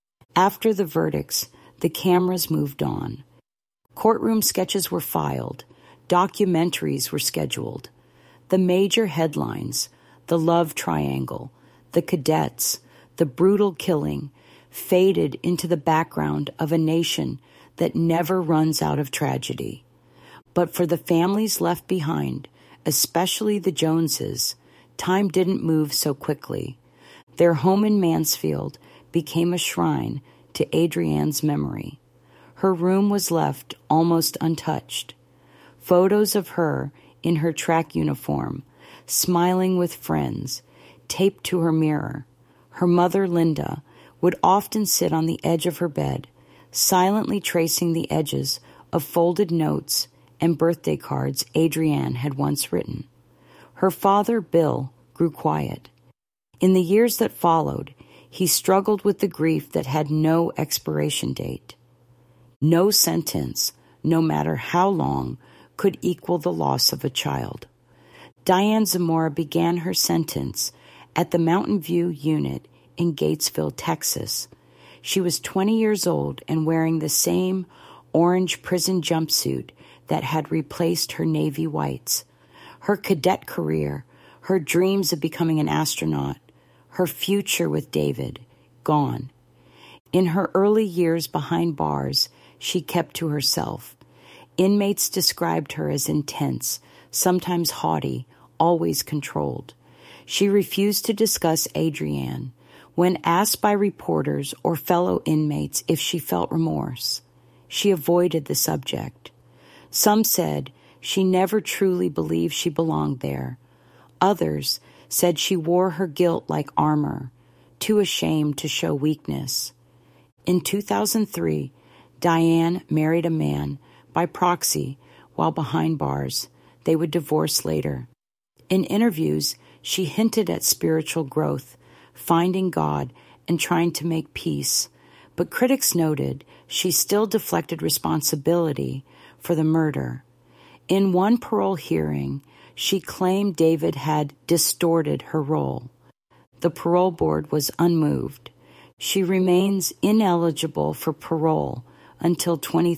After the verdicts, the cameras moved on. Courtroom sketches were filed. Documentaries were scheduled. The major headlines, the love triangle, the cadets, the brutal killing, faded into the background of a nation that never runs out of tragedy. But for the families left behind, especially the Joneses, time didn't move so quickly. Their home in Mansfield became a shrine to Adrian's memory. Her room was left almost untouched. Photos of her in her track uniform, smiling with friends, taped to her mirror. Her mother, Linda, would often sit on the edge of her bed, silently tracing the edges of folded notes and birthday cards Adrian had once written. Her father, Bill, grew quiet. In the years that followed, he struggled with the grief that had no expiration date. No sentence, no matter how long, could equal the loss of a child. Diane Zamora began her sentence at the Mountain View Unit in Gatesville, Texas. She was 20 years old and wearing the same orange prison jumpsuit that had replaced her navy whites. Her cadet career, her dreams of becoming an astronaut, her future with David, gone. In her early years behind bars, she kept to herself. Inmates described her as intense, sometimes haughty, always controlled. She refused to discuss Adrian. When asked by reporters or fellow inmates if she felt remorse, she avoided the subject. Some said she never truly believed she belonged there. Others said she wore her guilt like armor, too ashamed to show weakness. In 2003, Diane married a man by proxy while behind bars. They would divorce later. In interviews, she hinted at spiritual growth, finding God and trying to make peace, but critics noted she still deflected responsibility for the murder. In one parole hearing, she claimed David had distorted her role. The parole board was unmoved. She remains ineligible for parole until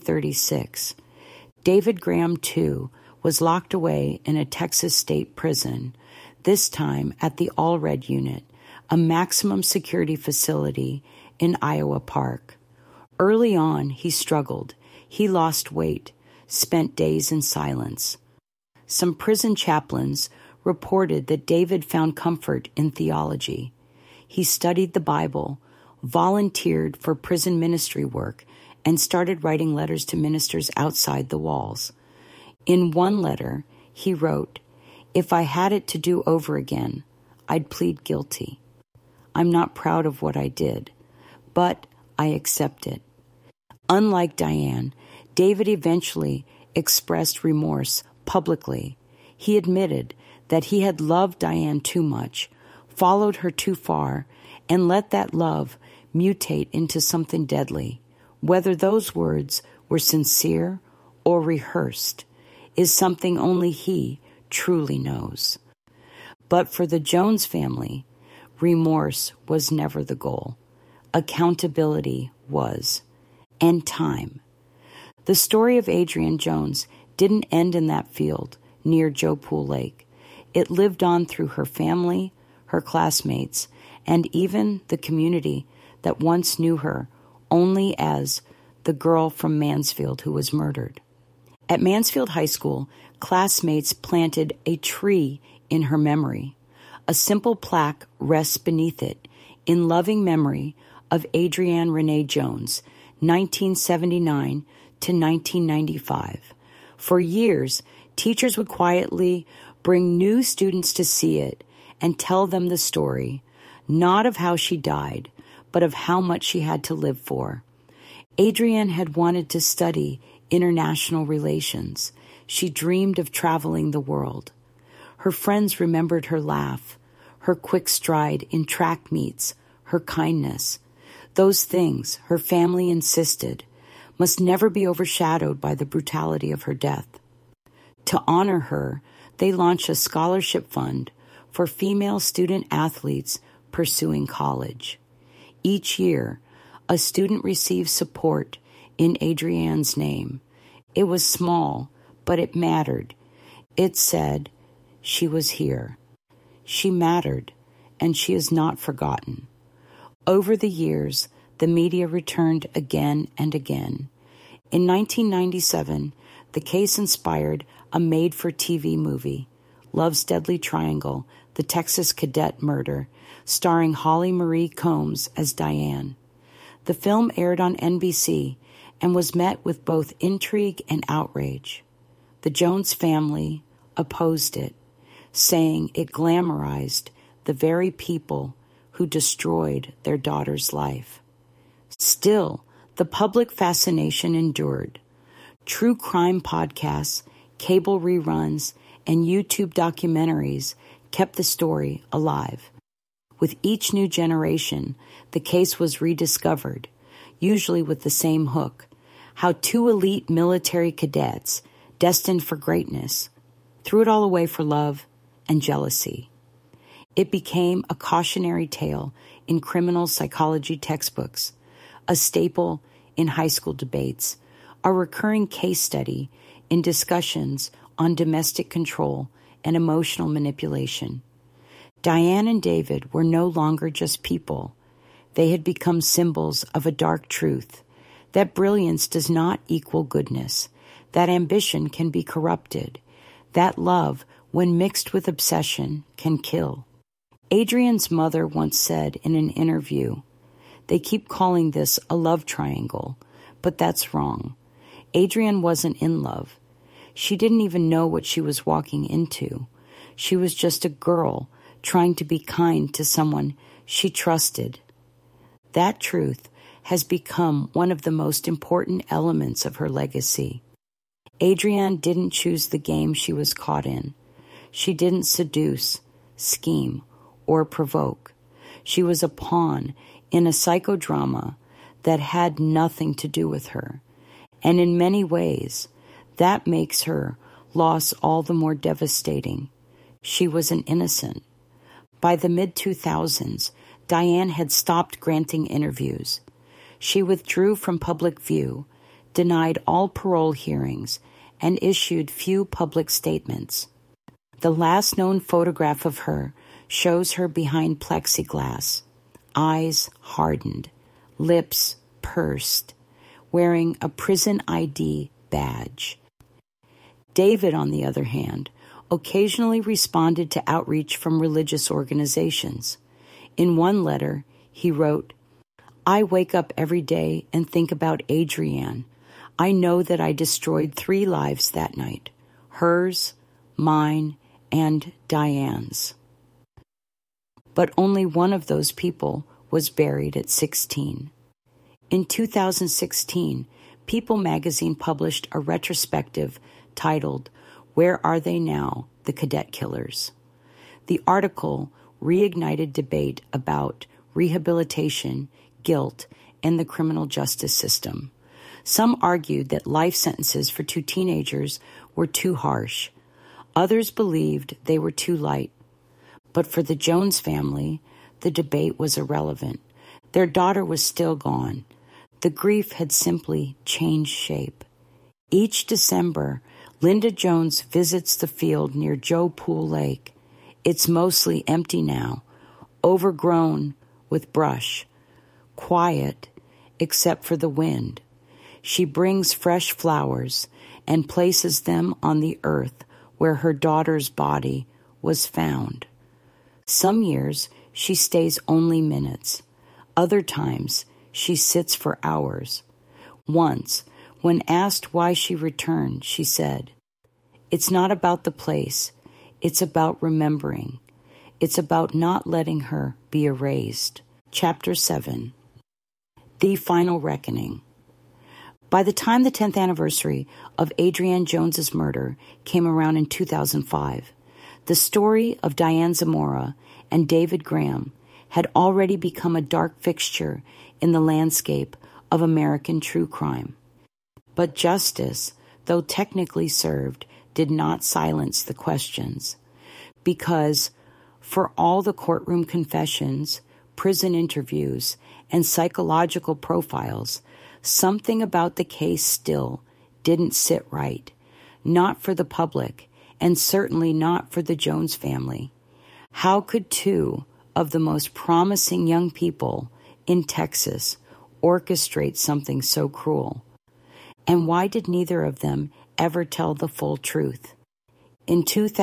2036. David Graham, too, was locked away in a Texas state prison, this time at the Allred Unit, a maximum security facility in Iowa Park. Early on, he struggled. He lost weight, spent days in silence. Some prison chaplains reported that David found comfort in theology. He studied the Bible, volunteered for prison ministry work, and started writing letters to ministers outside the walls. In one letter, he wrote, "If I had it to do over again, I'd plead guilty. I'm not proud of what I did, but I accept it." Unlike Diane, David eventually expressed remorse publicly. He admitted that he had loved Diane too much, followed her too far, and let that love mutate into something deadly. Whether those words were sincere or rehearsed is something only he truly knows. But for the Jones family, remorse was never the goal. Accountability was, and time. The story of Adrienne Jones didn't end in that field near Joe Pool Lake. It lived on through her family, her classmates, and even the community that once knew her only as the girl from Mansfield who was murdered. At Mansfield High School, classmates planted a tree in her memory. A simple plaque rests beneath it in loving memory of Adrienne Renee Jones, 1979 to 1995. For years, teachers would quietly bring new students to see it and tell them the story, not of how she died, but of how much she had to live for. Adrienne had wanted to study international relations. She dreamed of traveling the world. Her friends remembered her laugh, her quick stride in track meets, her kindness. Those things, her family insisted, must never be overshadowed by the brutality of her death. To honor her, they launched a scholarship fund for female student athletes pursuing college. Each year, a student received support in Adrienne's name. It was small, but it mattered. It said, she was here. She mattered, and she is not forgotten. Over the years, the media returned again and again. In 1997, the case inspired a made-for-TV movie, Love's Deadly Triangle, The Texas Cadet Murder, starring Holly Marie Combs as Diane. The film aired on NBC and was met with both intrigue and outrage. The Jones family opposed it, saying it glamorized the very people who destroyed their daughter's life. Still, the public fascination endured. True crime podcasts, cable reruns, and YouTube documentaries kept the story alive. With each new generation, the case was rediscovered, usually with the same hook: how two elite military cadets, destined for greatness, threw it all away for love and jealousy. It became a cautionary tale in criminal psychology textbooks, a staple in high school debates, a recurring case study in discussions on domestic control and emotional manipulation. Diane and David were no longer just people. They had become symbols of a dark truth, that brilliance does not equal goodness, that ambition can be corrupted, that love, when mixed with obsession, can kill. Adrienne's mother once said in an interview, "They keep calling this a love triangle, but that's wrong. Adrienne wasn't in love. She didn't even know what she was walking into. She was just a girl trying to be kind to someone she trusted." That truth has become one of the most important elements of her legacy. Adrienne didn't choose the game she was caught in. She didn't seduce, scheme, or provoke. She was a pawn in a psychodrama that had nothing to do with her. And in many ways, that makes her loss all the more devastating. She was an innocent. By the mid-2000s, Diane had stopped granting interviews. She withdrew from public view, denied all parole hearings, and issued few public statements. The last known photograph of her shows her behind plexiglass, eyes hardened, lips pursed, wearing a prison ID badge. David, on the other hand, occasionally responded to outreach from religious organizations. In one letter, he wrote, "I wake up every day and think about Adrienne. I know that I destroyed 3 lives that night, hers, mine, and Diane's. But only one of those people was buried at 16. In 2016, People magazine published a retrospective titled, "Where Are They Now? The Cadet Killers." The article reignited debate about rehabilitation, guilt, and the criminal justice system. Some argued that life sentences for 2 teenagers were too harsh. Others believed they were too light. But for the Jones family, the debate was irrelevant. Their daughter was still gone. The grief had simply changed shape. Each December, Linda Jones visits the field near Joe Pool Lake. It's mostly empty now, overgrown with brush, quiet except for the wind. She brings fresh flowers and places them on the earth where her daughter's body was found. Some years, she stays only minutes. Other times, she sits for hours. Once, when asked why she returned, she said, "It's not about the place. It's about remembering. It's about not letting her be erased." Chapter 7. The Final Reckoning. By the time the 10th anniversary of Adrienne Jones's murder came around in 2005, the story of Diane Zamora and David Graham had already become a dark fixture in the landscape of American true crime. But justice, though technically served, did not silence the questions, because for all the courtroom confessions, prison interviews, and psychological profiles, something about the case still didn't sit right, not for the public, and certainly not for the Jones family. How could 2 of the most promising young people in Texas orchestrate something so cruel? And why did neither of them ever tell the full truth? In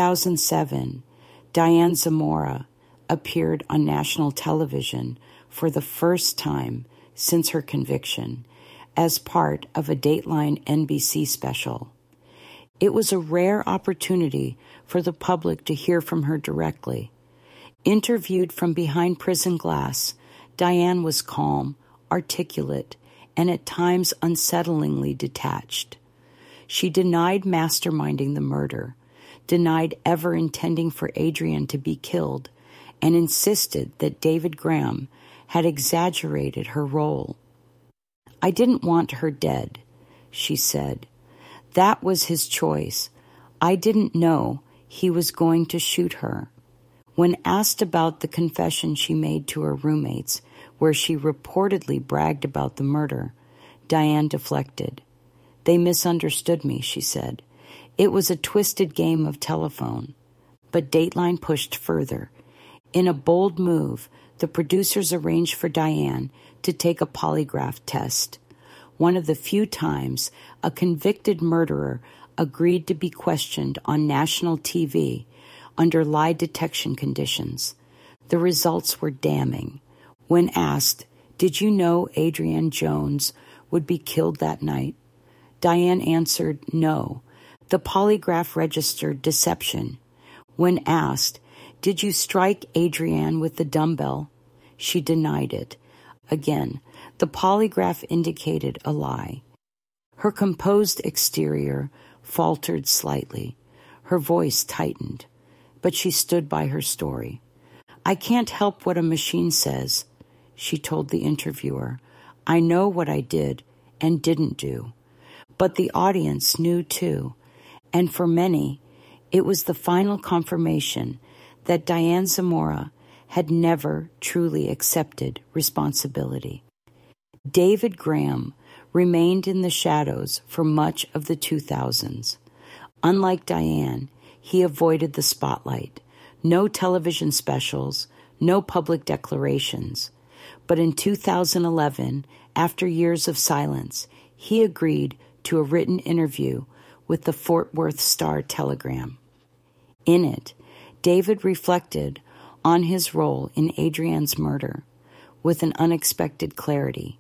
2007, Diane Zamora appeared on national television for the first time since her conviction as part of a Dateline NBC special. It was a rare opportunity for the public to hear from her directly. Interviewed from behind prison glass, Diane was calm, articulate, and at times unsettlingly detached. She denied masterminding the murder, denied ever intending for Adrienne to be killed, and insisted that David Graham had exaggerated her role. "I didn't want her dead," she said. "That was his choice. I didn't know he was going to shoot her." When asked about the confession she made to her roommates, where she reportedly bragged about the murder, Diane deflected. "They misunderstood me," she said. "It was a twisted game of telephone." But Dateline pushed further. In a bold move, the producers arranged for Diane to take a polygraph test, one of the few times a convicted murderer agreed to be questioned on national TV under lie detection conditions. The results were damning. When asked, "Did you know Adrienne Jones would be killed that night?" Diane answered, "No." The polygraph registered deception. When asked, "Did you strike Adrienne with the dumbbell?" She denied it. Again, the polygraph indicated a lie. Her composed exterior faltered slightly. Her voice tightened. But she stood by her story. "I can't help what a machine says," she told the interviewer. "I know what I did and didn't do." But the audience knew too, and for many, it was the final confirmation that Diane Zamora had never truly accepted responsibility. David Graham remained in the shadows for much of the 2000s. Unlike Diane, he avoided the spotlight. No television specials, no public declarations. But in 2011, after years of silence, he agreed to a written interview with the Fort Worth Star-Telegram. In it, David reflected on his role in Adrianne's murder with an unexpected clarity.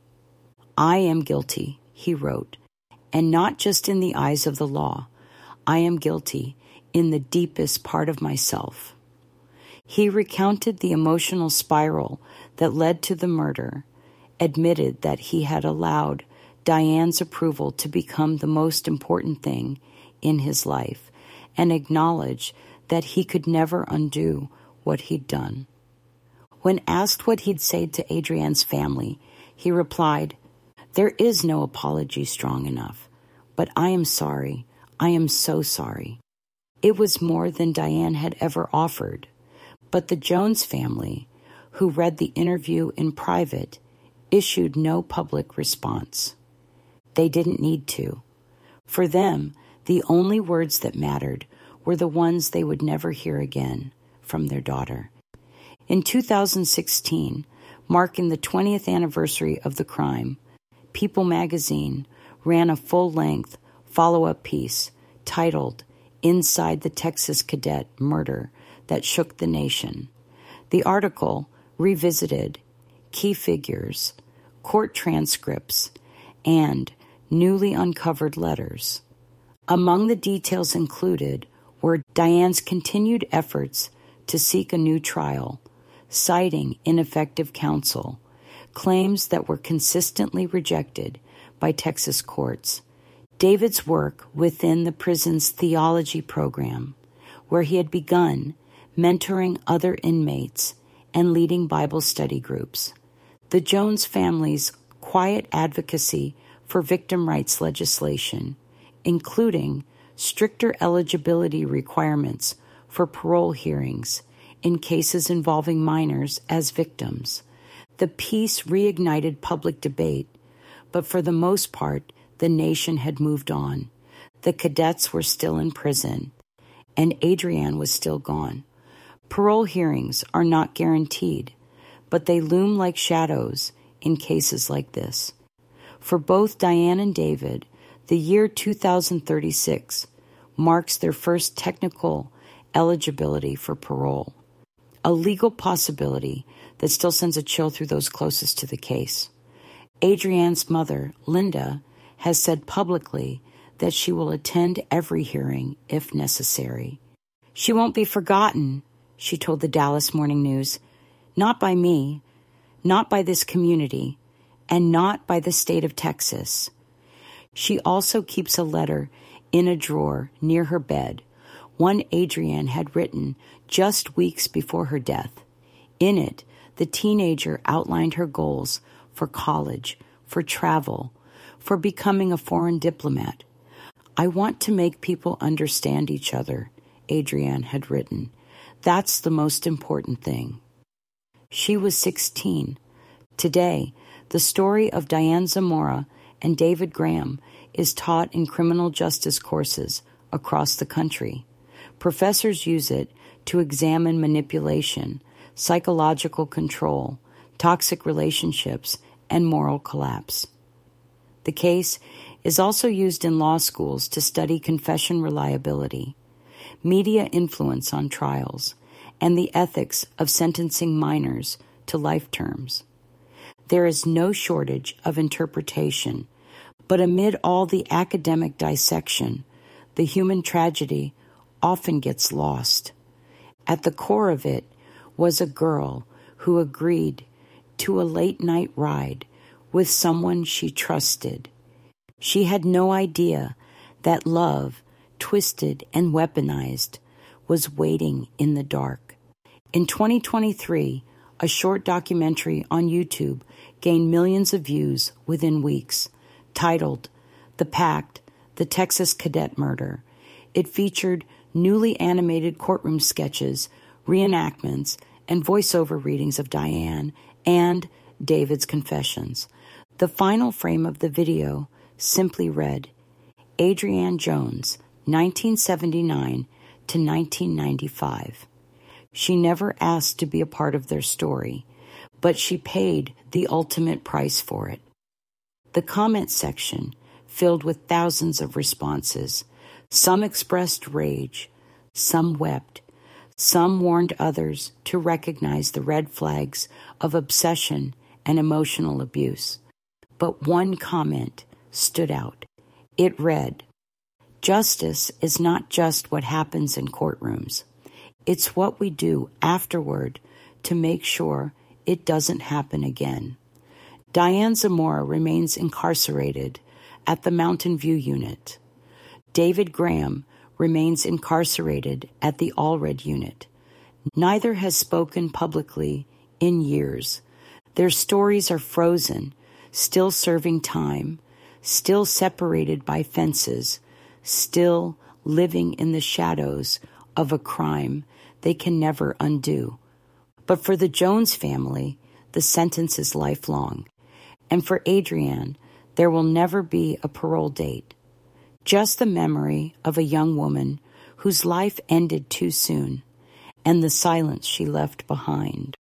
"I am guilty," he wrote, "and not just in the eyes of the law. I am guilty in the deepest part of myself." He recounted the emotional spiral that led to the murder, admitted that he had allowed Diane's approval to become the most important thing in his life, and acknowledged that he could never undo what he'd done. When asked what he'd say to Adrianne's family, he replied, "There is no apology strong enough, but I am sorry. I am so sorry." It was more than Diane had ever offered, but the Jones family, who read the interview in private, issued no public response. They didn't need to. For them, the only words that mattered were the ones they would never hear again from their daughter. In 2016, marking the 20th anniversary of the crime, People magazine ran a full-length follow-up piece titled "Inside the Texas Cadet Murder That Shook the Nation." The article revisited key figures, court transcripts, and newly uncovered letters. Among the details included were Diane's continued efforts to seek a new trial, citing ineffective counsel, claims that were consistently rejected by Texas courts, David's work within the prison's theology program, where he had begun mentoring other inmates and leading Bible study groups, the Jones family's quiet advocacy for victim rights legislation, including stricter eligibility requirements for parole hearings in cases involving minors as victims. The piece reignited public debate, but for the most part, the nation had moved on. The cadets were still in prison, and Adrianne was still gone. Parole hearings are not guaranteed, but they loom like shadows in cases like this. For both Diane and David, the year 2036 marks their first technical eligibility for parole, a legal possibility that still sends a chill through those closest to the case. Adrianne's mother, Linda, has said publicly that she will attend every hearing if necessary. "She won't be forgotten," she told the Dallas Morning News. "Not by me, not by this community, and not by the state of Texas." She also keeps a letter in a drawer near her bed, one Adrianne had written just weeks before her death. In it, the teenager outlined her goals for college, for travel, for becoming a foreign diplomat. "I want to make people understand each other," Adrianne had written. "That's the most important thing." She was 16. Today, the story of Diane Zamora and David Graham is taught in criminal justice courses across the country. Professors use it to examine manipulation, psychological control, toxic relationships, and moral collapse. The case is also used in law schools to study confession reliability, media influence on trials, and the ethics of sentencing minors to life terms. There is no shortage of interpretation, but amid all the academic dissection, the human tragedy often gets lost. At the core of it was a girl who agreed to a late-night ride with someone she trusted. She had no idea that love, twisted and weaponized, was waiting in the dark. In 2023, a short documentary on YouTube gained millions of views within weeks. Titled The Pact, The Texas Cadet Murder, it featured newly animated courtroom sketches, reenactments, and voiceover readings of Diane and David's confessions. The final frame of the video simply read, Adrienne Jones, 1979 to 1995. She never asked to be a part of their story, but she paid the ultimate price for it. The comment section filled with thousands of responses. Some expressed rage, some wept, some warned others to recognize the red flags of obsession and emotional abuse. But one comment stood out. It read, Justice is not just what happens in courtrooms. It's what we do afterward to make sure it doesn't happen again. Diane Zamora remains incarcerated at the Mountain View Unit. David Graham remains incarcerated at the Allred Unit. Neither has spoken publicly in years. Their stories are frozen, still serving time, still separated by fences, still living in the shadows of a crime they can never undo. But for the Jones family, the sentence is lifelong. And for Adrienne, there will never be a parole date. Just the memory of a young woman whose life ended too soon, and the silence she left behind.